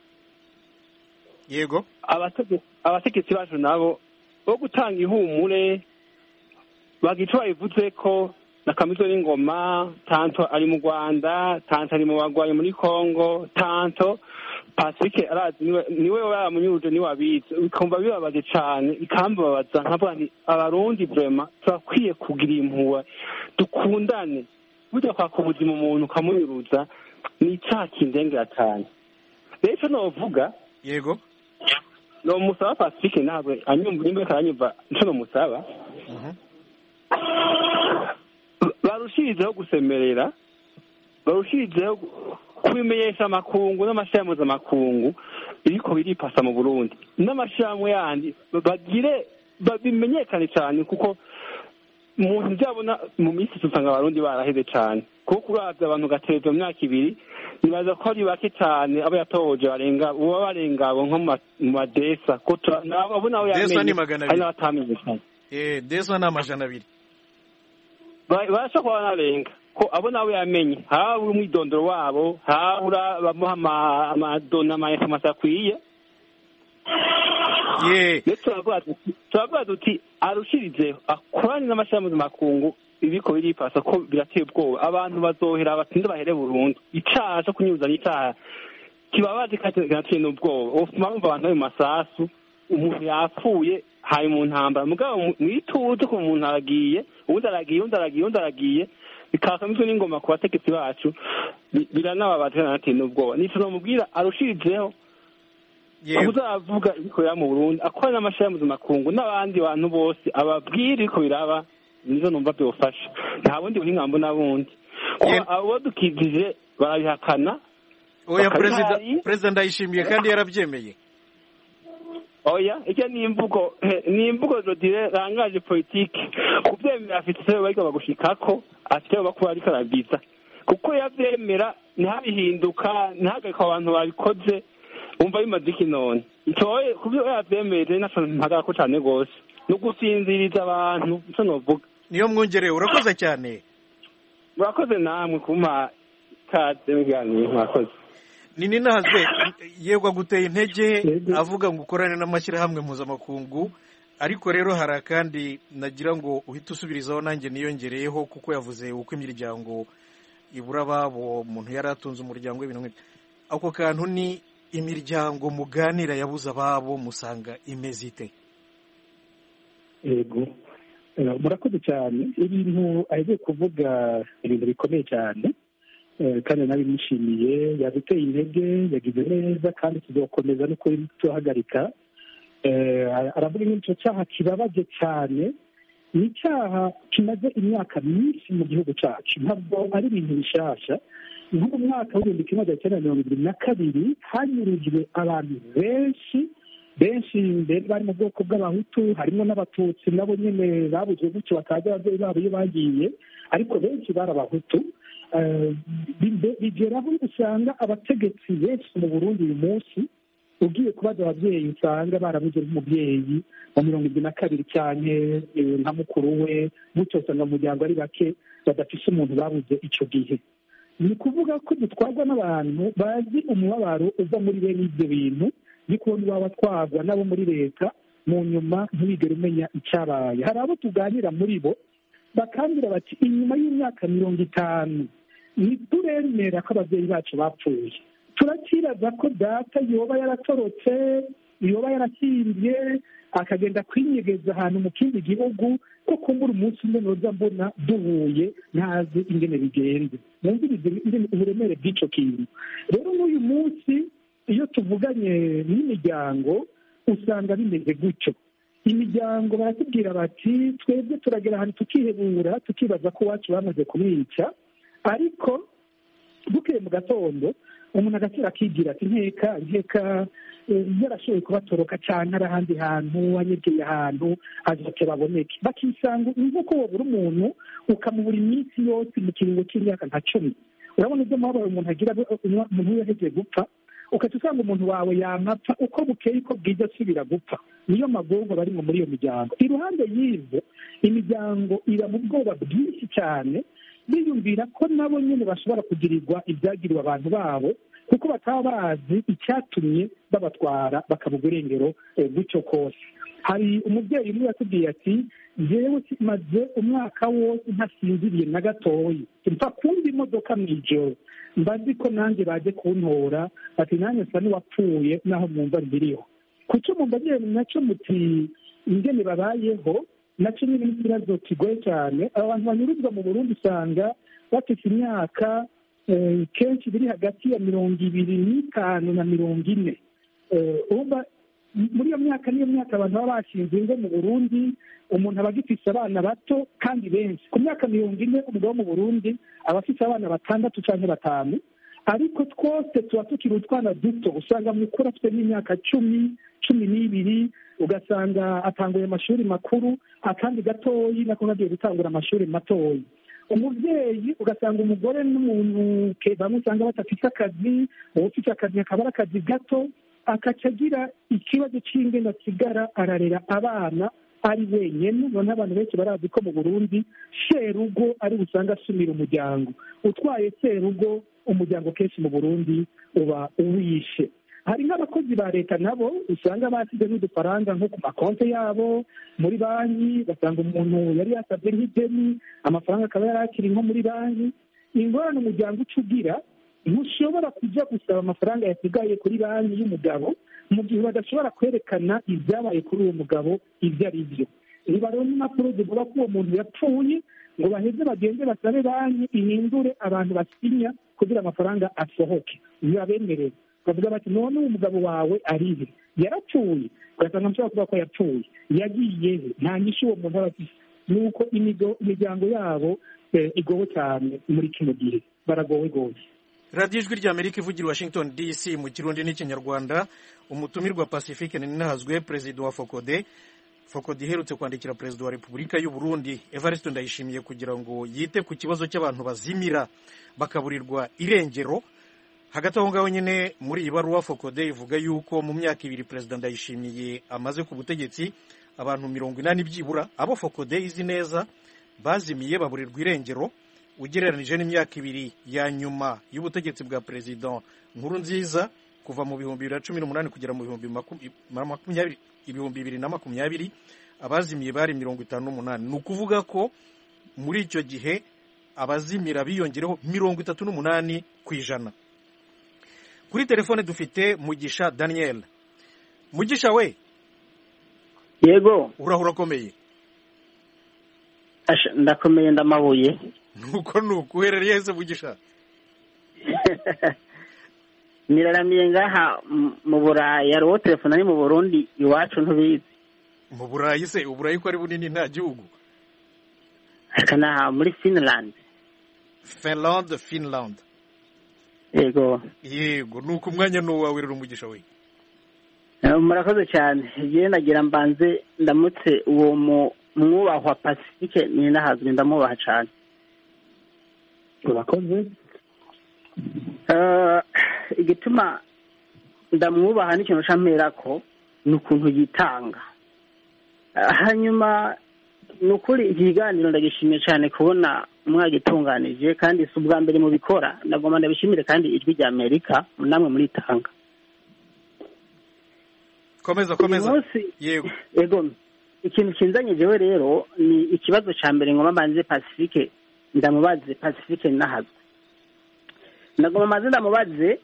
Yego. Abategetsi bacu nabo bo gutanga ihumure bagico bayivuze ko na Kamizo n'ingoma tanto ari mu Rwanda tanto ari mu bagwaye muri Kongo tanto Pacifique arazi niwe niwe yamunyuruje ni wabize bikumva bibabaje cyane ikambabaza nkavuga nti abarundi vraiment twakwiye kugira impuwa dukundane burya kwa kubuzima umuntu kamunyuruza ni cyakindengera cyane rero novuga. Yego. No musaba Pacifique ntabwo anyumva nimba karanyumva nco no musaba. Mhm. Barushirizeho gusemerera barushirizeho kubimenyesha amakungu n'amashyirahamwe makungu iriko biripasa mu Burundi n'amashyirahamwe yandi bagire babimenyekane cyane kuko umuntu byabona mu minsi usanga abarundi baraheze cyane kuko uravye abantu gatezo mu myaka ibiri nibaza ko ari bake cyane abo yatoje barenga uba barenga abo nko mu madesa ko abo nawe yamenye hari n'abatamenye cyane. Eh desa n'amajana abiri barasha kuba narenga ko abo nawe yamenye haba umwidondoro wabo habura bamuha amadona amainformation akwiye. Ye turavuga duti arushirizeho akorane n'amashyirahamwe makungu ibiko biripasa ko birateye ubwoba abantu bazohera batinde bahere burundu icaha cyo kunyuza n'icyaha kibabaje kandi n'ubwoba ufuma bumva abantu mu masasu umuntu yapfuye haye mu ntambara mugabo mwituze ko umuntu aragiye ubundi aragiye undi aragiye undi aragiye bikakamizwe n'ingoma ku bategetsi bacu biranababaje kandi n'ubwoba nico nomubwira arushirizeho. Yego. Uzavuga ibikorera mu Burundi akora n'amashyirahamwe makungu n'abandi bantu bose ababwira iko biraba nizo numva byofasha nta bundi buhinga mbona bundi abo dukizije barabihakana. Oya president president Ndayishimiye kandi yarabyemeye. Oya icyo ni imvugo ni imvugo zo dire rangaje politique kubyemera afite se bariko bagushikako afite bakuba ari karabiza kuko yavyemera ntabihinduka ntagaka abantu babikoze umva bimaze iki none itoye kubyo yavyemeye naco ntagako cyane gose no gusinziriza abantu cyo novuga. Niyo mwongereye urakoze cyane. Murakoze namwe kuma kaze mugani murakoze. Nini Nahazwe yegwa guteye intege avuga ngo ukorane n'amashyirahamwe mpuzamakungu ariko rero hari kandi nagira ngo uhite usubirizaho nanjye niyongereyeho kuko yavuze uko imiryango ibura ababo umuntu yari atunze umuryango w'ibintu nk'ibyo ako kantu ni imiryango muganira yabuze ababo musanga imeze ite? yego murakoze cyane, ibintu agiye kuvuga ibintu bikomeye cyane kandi nabimwishimiye, yaduteye intege, yagize neza kandi tuzakomeza no kuhagarika. Aravuga nk'icyo cyaha kibabaje cyane, ni icyaha kimaze imyaka myinshi mu gihugu cyacu, ntabwo ari ibintu bishasha. nko mu mwaka w'ibihumbi kimwe magana cyenda mirongo irindwi na kabiri hanyurujwe abantu benshi benshi mbere bari mu bwoko bw'abahutu, harimo n'abatutsi nabo nyine babuze gutyo batazi ababyeyi babo iyo bagiye, ariko benshi bari abahutu. bigeraho usanga abategetsi benshi mu Burundi uyu munsi ugiye kubaza ababyeyi usanga barabuze nk'umubyeyi wa mirongo irindwi na kabiri cyane nka mukuru we, gutyo usanga mu muryango ari bake badafise umuntu babuze icyo gihe. ni ukuvuga ko dutwarwa n'abantu bazi umubabaro uva muri bene ibyo bintu, ni kubona baba batwarwa nabo muri leta, mu nyuma ntibigere umenya icyabaye. hari abo tuganira muri bo bakambwira bati inyuma y'imyaka mirongo itanu ntituremera ko ababyeyi bacu bapfuye, turakiraza ko data yoba yaratorotse, yoba yarahimbye akagenda kwinyegeza ahantu mu kindi gihugu, ko kumbura umunsi umwe noza mbona duhuye ntazi ingene bigenze. mwumvirize uburemere bw'icyo kintu. rero n'uyu munsi iyo tuvuganye n'imiryango usanga bimeze gutyo. imiryango baratubwira bati twebwe turagera ahantu tukihebura tukibaza ko iwacu bamaze kumwica, ariko bukeye mu gatondo umuntu agasira akigira ati nkeka nkeka yarashoboye kubatoroka cyane ari ahandi hantu, anyegeye ahantu azoke baboneke. bakisanga nk'uko wabura umuntu ukamubura iminsi yose mu kiringo cy'imyaka nka cumi. urabona ibyo mubabaro umuntu agira umuntu yahejeje gupfa, ukajya usanga umuntu wawe yamapfa uko bukeye uko bwije asubira gupfa. niyo magongo barimo muri iyo miryango. iruhande y'ibyo imiryango iba mu bwoba bwinshi cyane, biyumvira ko nabo nyine bashobora kugirirwa ibyagiriwe abantu babo, kuko bataba bazi icyatumye babatwara bakaba irengero gutyo kose. hari umubyeyi umwe yatubwiye ati njyewe maze umwaka wose ntasinziriye na gatoya, mfa kumva imodoka mu ijoro, mba nzi ko nanjye baje kuntora, ati nanjye nsa n'uwapfuye naho mwumva mbiriho. kucyo mumva nacyo muti ingene babayeho nacyo nyine n'ikibazo kigoye cyane. abantu banyuruzwa mu Burundi usanga bafite imyaka kenshi biri hagati ya mirongo ibiri n'itanu na mirongo ine. muri iyo myaka niyo myaka abantu baba bashinze ingo mu Burundi, umuntu aba agifise abana bato kandi benshi. ku myaka mirongo ine umugabo mu Burundi aba afite abana batandatu cyangwa batanu, ariko twose tuba tukiri utwana duto. usanga mukuru afite n'imyaka cumi cumi n'ibiri, ugasanga atanguye amashuri makuru, akandi gatoyi nako kagiye gutangura amashuri matoyi. umubyeyi ugasanga umugore n'umuntu bamwe usanga badafite akazi, uwo ufite akazi akaba ari akazi gato, akaca agira ikibazo cy'ingene asigara ararera abana ari wenyine. none abantu benshi barazi ko mu Burundi serugo ari busanga asumira umuryango. utwaye serugo umuryango kenshi mu Burundi uba uwishe. hari n'abakozi ba leta nabo usanga basize n'udufaranga nko ku makonti yabo muri banki, basanga umuntu yari yasabye nk'ideni, amafaranga akaba yari akiri nko muri banki. ingorane umuryango uca ugira, ntushobora kujya gusaba amafaranga yasigaye kuri banki y'umugabo mu gihe badashobora kwerekana ibyabaye kuri uwo mugabo ibyo ari byo. ntibaronke impapuro zivuga ko uwo muntu yapfuye ngo baheze bagende basabe banki ihindure abantu basinya kugira amafaranga asohoke. ntibabemerere, bavuga bati none uwo mugabo wawe arihe, yarapfuye, ugasanga mushobora kuvuga ko yapfuye, yagiye he, nta nyishu uwo muntu aba afite. nuko imiryango yabo igowe cyane muri kino gihe, baragowe gose. radiyo ijwi ry'Amerika ivugira i Washington D C mu kirundi n'ikinyarwanda. umutumirwa Pacifique Ninahazwe, perezida wa Focode. Focode iherutse kwandikira perezida wa Repubulika y'u Burundi Evariste Ndayishimiye kugira ngo yite ku kibazo cy'abantu bazimira bakaburirwa irengero. hagati aho ngaho nyine muri iyi baruwa Focode ivuga yuko mu myaka ibiri perezida Ndayishimiye amaze ku butegetsi, abantu mirongo inani byibura abo Focode izi neza bazimiye baburirwa irengero, ugereranije n'imyaka ibiri ya nyuma y'ubutegetsi bwa perezida Nkurunziza kuva mu bihumbi bibiri na cumi n'umunani kugera mu bihumbi makumyabiri ibihumbi bibiri na makumyabiri abazimiye bari mirongo itanu n'umunani. ni ukuvuga ko muri icyo gihe abazimira biyongereho mirongo itatu n'umunani ku ijana. Kuri telefone dufite Mugisha Daniel. Mugisha we, yego urahura komeye? Ndakomeye ndamabuye. Nuko nuko uherereye hese Mugisha? Niraramiye ngaha mu Burayi, ariwo telefone ari mu Burundi, iwacu ntubizi. Mu Burayi se? Uburayi ko ari bunini nta gihugu? Akana muri Finland. Finland, Finland. Yego. Yego, nuko umwanya no wawe rero Mugisha we. Murakoze cyane. Je nagira mbanze ndamutse uwo mu mwubahwa Pacifique ni nahazwe ndamubaha cyane. Urakoze. Uh, igituma ndamwubaha n'ikintu camperako n'ukuntu yitanga. Uh, hanyuma nukuri ikiganiro ndagishimiye cyane kubona mwagitunganije kandi si ubwa mbere mu bikora, ndagomba ndabishimire kandi ijwi rya Amerika namwe muri tanga. Komeza komeza. Yego. Yego. Ikintu kinzanye jewe rero ni ikibazo ca mbere ngoma banze Pacifique, ndamubaze Pacifique nahazwe. Ndagomba maze ndamubaze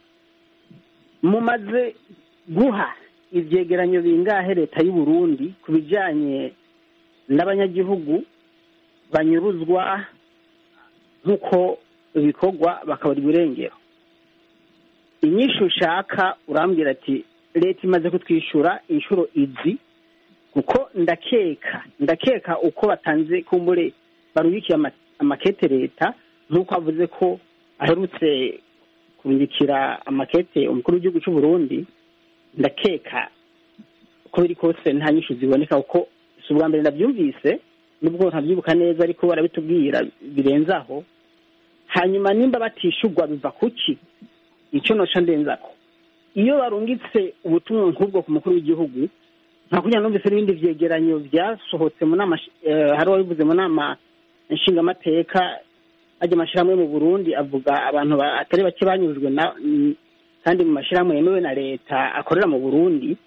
mumaze guha ivyegeranyo bingahe leta y'u Burundi kubijanye n'abanyagihugu banyuruzwa nkuko ibikorwa bakabura irengero. Inyishu ushaka urambwira ati leta imaze kutwishura inshuro izi, kuko ndakeka ndakeka uko batanze kumbure baruyikiye amakete leta nkuko avuze ko aherutse kubindikira amakete umukuru w'igihugu cy'u Burundi, ndakeka ko biri kose nta nyishu ziboneka kuko si ubwa mbere ndabyumvise nubwo ntabyibuka neza ariko barabitubwira birenzaho. Hanyuma nimba batishurwa biva kuki? Icyo noca ndenzako, iyo barungitse ubutumwa nk'ubwo ku mukuru w'igihugu, nta kugira numvise n'ibindi vyegeranyo byasohotse mu nama, hari wabivuze mu nama nshingamateka ajya amashirahamwe mu Burundi avuga abantu atari bake banyurujwe na kandi mu mashirahamwe yemewe na leta akorera mu Burundi.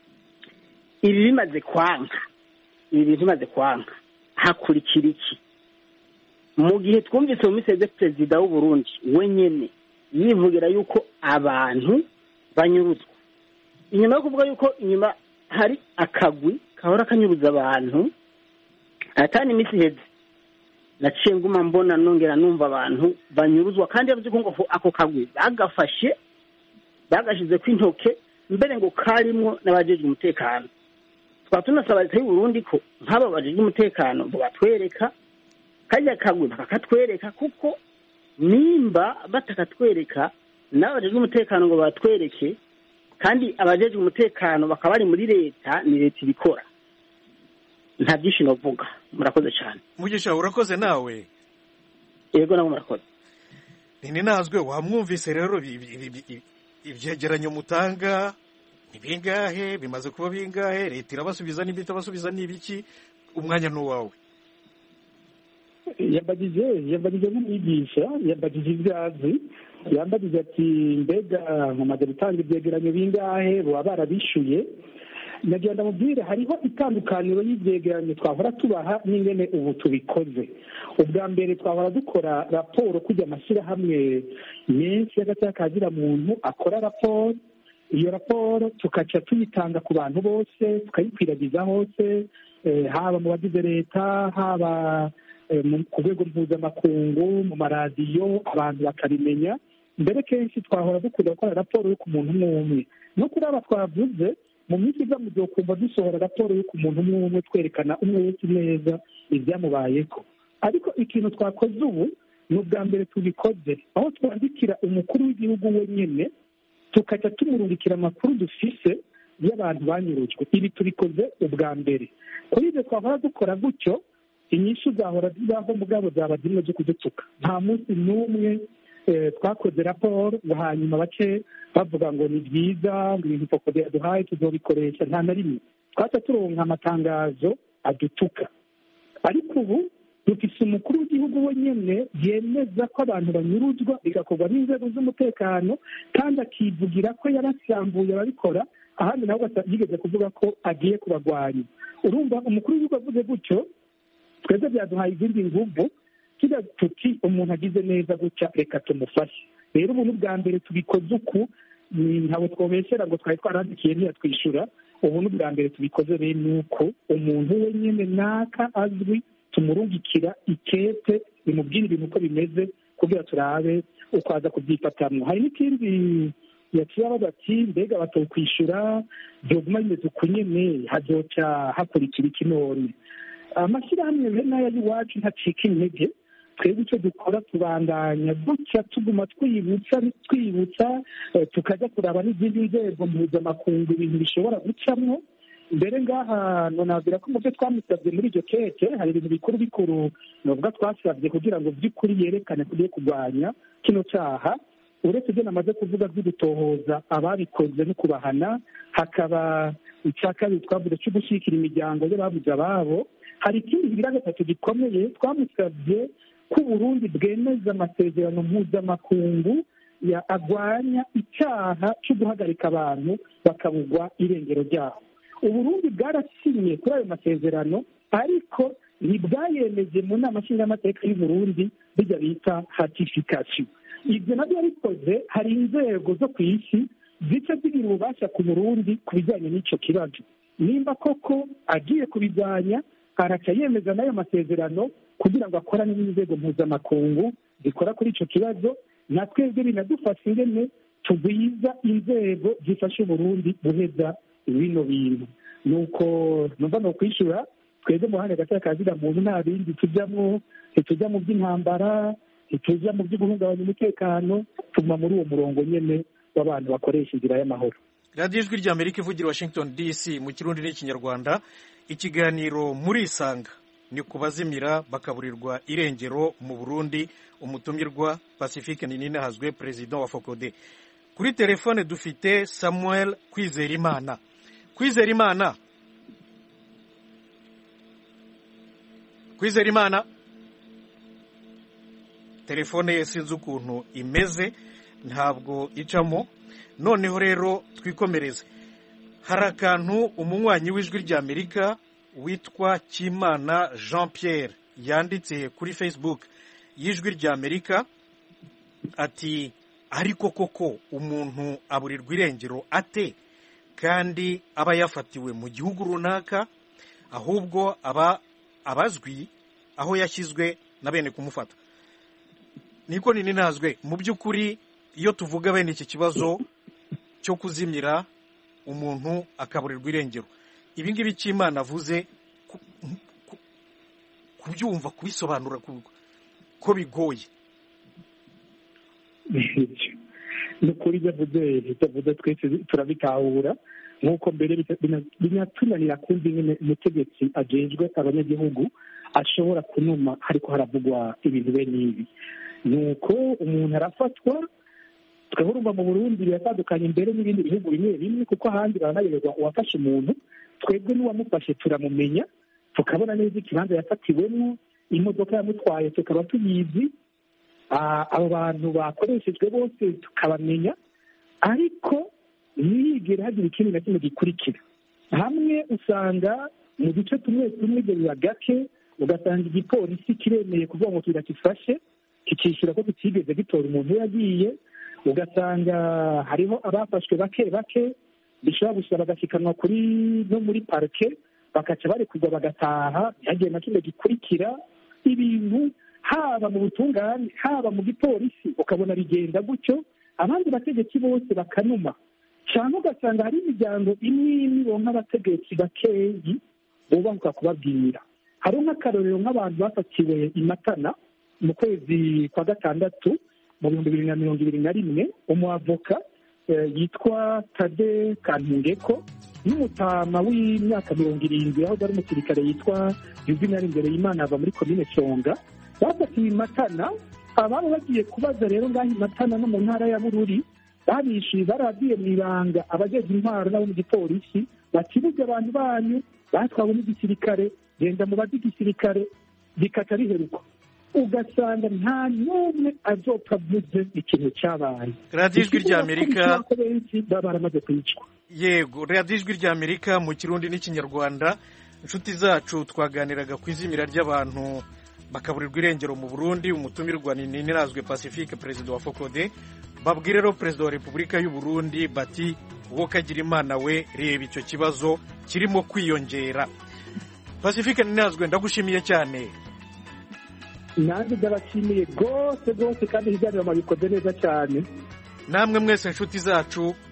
Ibi bimaze kwanka, ibi bintu bimaze kwanka hakurikira iki? Mu gihe twumvise mu miseze perezida w'u Burundi wenyene yivugira yuko abantu banyuruzwa, inyuma yo kuvuga yuko inyuma hari akagwi kahora kanyuruza abantu, atani imisi heze naciye nguma mbona nongera numva abantu banyuruzwa kandi yavuze ko ngo ako kagwi bagafashe bagashize kw'intoke mbere ngo karimwo n'abajejwe umutekano. Twa tunasaba leta y'u Burundi ko nk'aba bajejwe umutekano ngo batwereka kajya kagwi bakatwereka, kuko nimba batakatwereka n'abajejwe umutekano ngo batwereke kandi abajejwe umutekano bakaba bari muri leta, ni leta ibikora. Nta byinshi novuga. Murakoze cyane. Mugisha urakoze nawe. Yego nabo murakoze. Nini nazwe wamwumvise rero ivyegeranyo mutanga ni bingahe, bimaze kuba bingahe, leta irabasubiza n'ibita basubiza n'ibiki? Umwanya n'uwawe. Yabagije yabagije n'umwigisha yabagije ibyazi, yambagije ati mbega mu maze gutanga ivyegeranyo bingahe bo barabishuye. Nagenda mubwire hariho itandukaniro y'ivyegeranyo twahora tubaha n'ingene ubu tubikoze. Ubwa mbere twahora dukora raporo kujya amashyirahamwe menshi y'agacyakagira muntu akora raporo, iyo raporo tukaca tuyitanga ku bantu bose tukayikwiragiza hose, haba mu bagize leta, haba ku rwego mpuzamakungu, mu maradiyo, abantu bakabimenya. Mbere kenshi twahora dukunda gukora raporo yo ku muntu umwe umwe, no kuri aba twavuze mu minsi iza muzokumva dusohora raporo yo ku muntu umwe umwe twerekana umwe wese neza ibyamubayeko. Ariko ikintu twakoze ubu ni ubwa mbere tubikoze, aho twandikira umukuru w'igihugu wenyine tukaca tumurungikira amakuru dufise y'abantu banyurujwe. Ibi tubikoze ubwa mbere. Kuri ibyo twahora dukora gutyo, inyishu zahora zibaho mugabo zaba zimwe zo kudutuka. Nta munsi n'umwe twakoze raporo ngo hanyuma bace bavuga ngo ni byiza ngo ibintu koko byaduhaye tuzobikoresha. Nta na rimwe twaca turonka amatangazo adutuka. Ariko ubu dufise umukuru w'igihugu wenyine yemeza ko abantu banyuruzwa bigakorwa n'inzego z'umutekano, kandi akivugira ko yarasambuye ababikora, ahandi nawe yigeze kuvuga ko agiye kubagwanya. Urumva umukuru w'igihugu avuze gutyo, twese byaduhaye izindi nguvu tugira tuti umuntu agize neza gutya reka tumufashe. Rero ubu bwa mbere tubikoze uku, ntawe twobesera ngo twari twarandikiye ntiyatwishyura. Ubu bwa mbere tubikoze rero ni uko umuntu wenyine naka azwi tumurungikira ikete bimubwira ibintu uko bimeze kugira turabe uko aza kubyifatamwo. Hari n'ikindi yaciye abaza ati mbega batokwishyura byoguma bimeze uku nyene hazoca hakurikira iki none. Amashyirahamwe bene aya y'iwacu ntacika intege, twebwe icyo dukora tubandanya gutya tuguma twibutsa twibutsa tukajya kuraba n'izindi nzego mpuzamakungu ibintu bishobora gucamwo. Mbere ngaha nonabwira ko mu byo twamusabye muri iryo keke hari ibintu bikuru bikuru novuga twasabye kugira ngo by'ukuri yerekane tugiye kurwanya kino cyaha. Uretse ibyo namaze kuvuga byo gutohoza ababikoze no kubahana, hakaba icya kabiri twavuze cyo gushyigikira imiryango y'ababuze ababo. Hari ikindi kigira gatatu gikomeye twamusabye ko Burundi bwemeza amasezerano mpuzamakungu ya agwanya icyaha cyo guhagarika abantu bakabugwa irengero ryabo. Uburundi bwarasinye kuri ayo masezerano ariko ntibwayemeje mu nama nshingamateka y'Uburundi bijya bita ratification. Ibyo nabyo yabikoze hari inzego zo ku isi zica zigira ububasha ku Burundi ku bijyanye n'icyo kibazo. Nimba koko agiye kubijyanya araca yemeza n'ayo masezerano kugira ngo akorane n'inzego mpuzamakungu zikora kuri icyo kibazo, na twebwe binadufasha ingene tugwiza inzego zifasha Uburundi guheza bino bintu. Nuko numva no kwishyura twebwe mu hane gataka kazira muntu nta bindi tujyamo, ntitujya mu by'intambara, ntitujya mu byo guhungabanya umutekano, tuma muri uwo murongo nyene w'abantu bakoresha inzira y'amahoro. radiyo ijwi rya Amerika ivugira Washington D C mu Kirundi n'Ikinyarwanda. Ikiganiro muri Isanga ni kubazimira bakaburirwa irengero mu Burundi. Umutumirwa Pacifique Ninahazwe, President wa Fokode. Kuri telefone dufite Samuel Kwizerimana. Kwizerimana Kwizerimana telefone ye sinzi ukuntu imeze, ntabwo icamo. Noneho rero twikomereze. Hari akantu umunywanyi w'ijwi rya Amerika witwa Kimana Jean Pierre yanditse kuri Facebook y'ijwi rya Amerika ati ariko koko umuntu aburirwa irengero ate kandi aba yafatiwe mu gihugu runaka, ahubwo aba abazwi aho yashyizwe na bene kumufata. Niko nini nazwe mu by'ukuri iyo tuvuga bene iki kibazo cyo kuzimira umuntu akaburirwa irengero, ibi ngibi Kimana avuze kubyumva kubisobanura ko bigoye. Nukuri byavuze bitavuze twese turabitahura nk'uko mbere binatunanira kumva ingene umutegetsi agejwe abanyagihugu ashobora kunuma ariko haravugwa ibintu bene ibi. Nuko umuntu arafatwa, twahurumva mu Burundi biratandukanye mbere n'ibindi bihugu bimwe bimwe kuko ahandi baranayoberwa uwafashe umuntu. Twebwe n'uwamufashe turamumenya, tukabona neza ikibanza yafatiwemo, imodoka yamutwaye tukaba tuyizi, abo bantu bakoreshejwe bose tukabamenya, ariko ntiyigere hagira ikintu na kimwe gikurikira. Hamwe usanga mu duce tumwe tumwe biba gake, ugasanga igipolisi kiremeye kuvuga ngo kirakifashe kikishyura ko kitigeze gitora umuntu yagiye, ugasanga hariho abafashwe bake bake bishobora gusaba bagashikanwa kuri no muri parike bakaca barekurwa bagataha, hagiye na kimwe gikurikira. Ibintu haba mu butungane haba mu gipolisi ukabona bigenda gutyo, abandi bategetsi bose bakanuma cyane, ugasanga hari imiryango imwe imwe bonka abategetsi bakeyi bubahuka kubabwira. Hari nk'akarorero nk'abantu bafatiwe i Matana mu kwezi kwa gatandatu mu bihumbi bibiri na mirongo ibiri na rimwe, umuavoka yitwa Tade Kantungeko n'umutama w'imyaka mirongo irindwi aho ari umusirikare yitwa Yuvinari imbere y'Imana ava muri komine Songa, bafatiwe i Matana. Ababa bagiye kubaza rero ngaho i Matana no mu ntara ya Bururi babishyuye barabwiye mu ibanga abajejwe intwaro n'abo mu gipolisi bakibuze abantu banyu batwawe n'igisirikare, genda mu bazi igisirikare, bikata biheruka. Ugasanga nta n'umwe azopfa avuze ikintu cyabaye. radiyo ijwi rya Amerika benshi baba baramaze kwicwa. Yego, radiyo ijwi rya Amerika mu Kirundi n'Ikinyarwanda. Inshuti zacu twaganiraga ku izimira ry'abantu bakaburirwa irengero mu Burundi. Umutumirwa ni Nirazwe Pacifique, perezida wa Fokode. Babwire rero perezida wa Repubulika y'u Burundi bati uwo kagira imana we, reba icyo kibazo kirimo kwiyongera. Pacifique Nirazwe, ndagushimiye cyane. nanjye ndabashimiye rwose rwose kandi ibiganiro mabikoze neza cyane. Namwe mwese inshuti zacu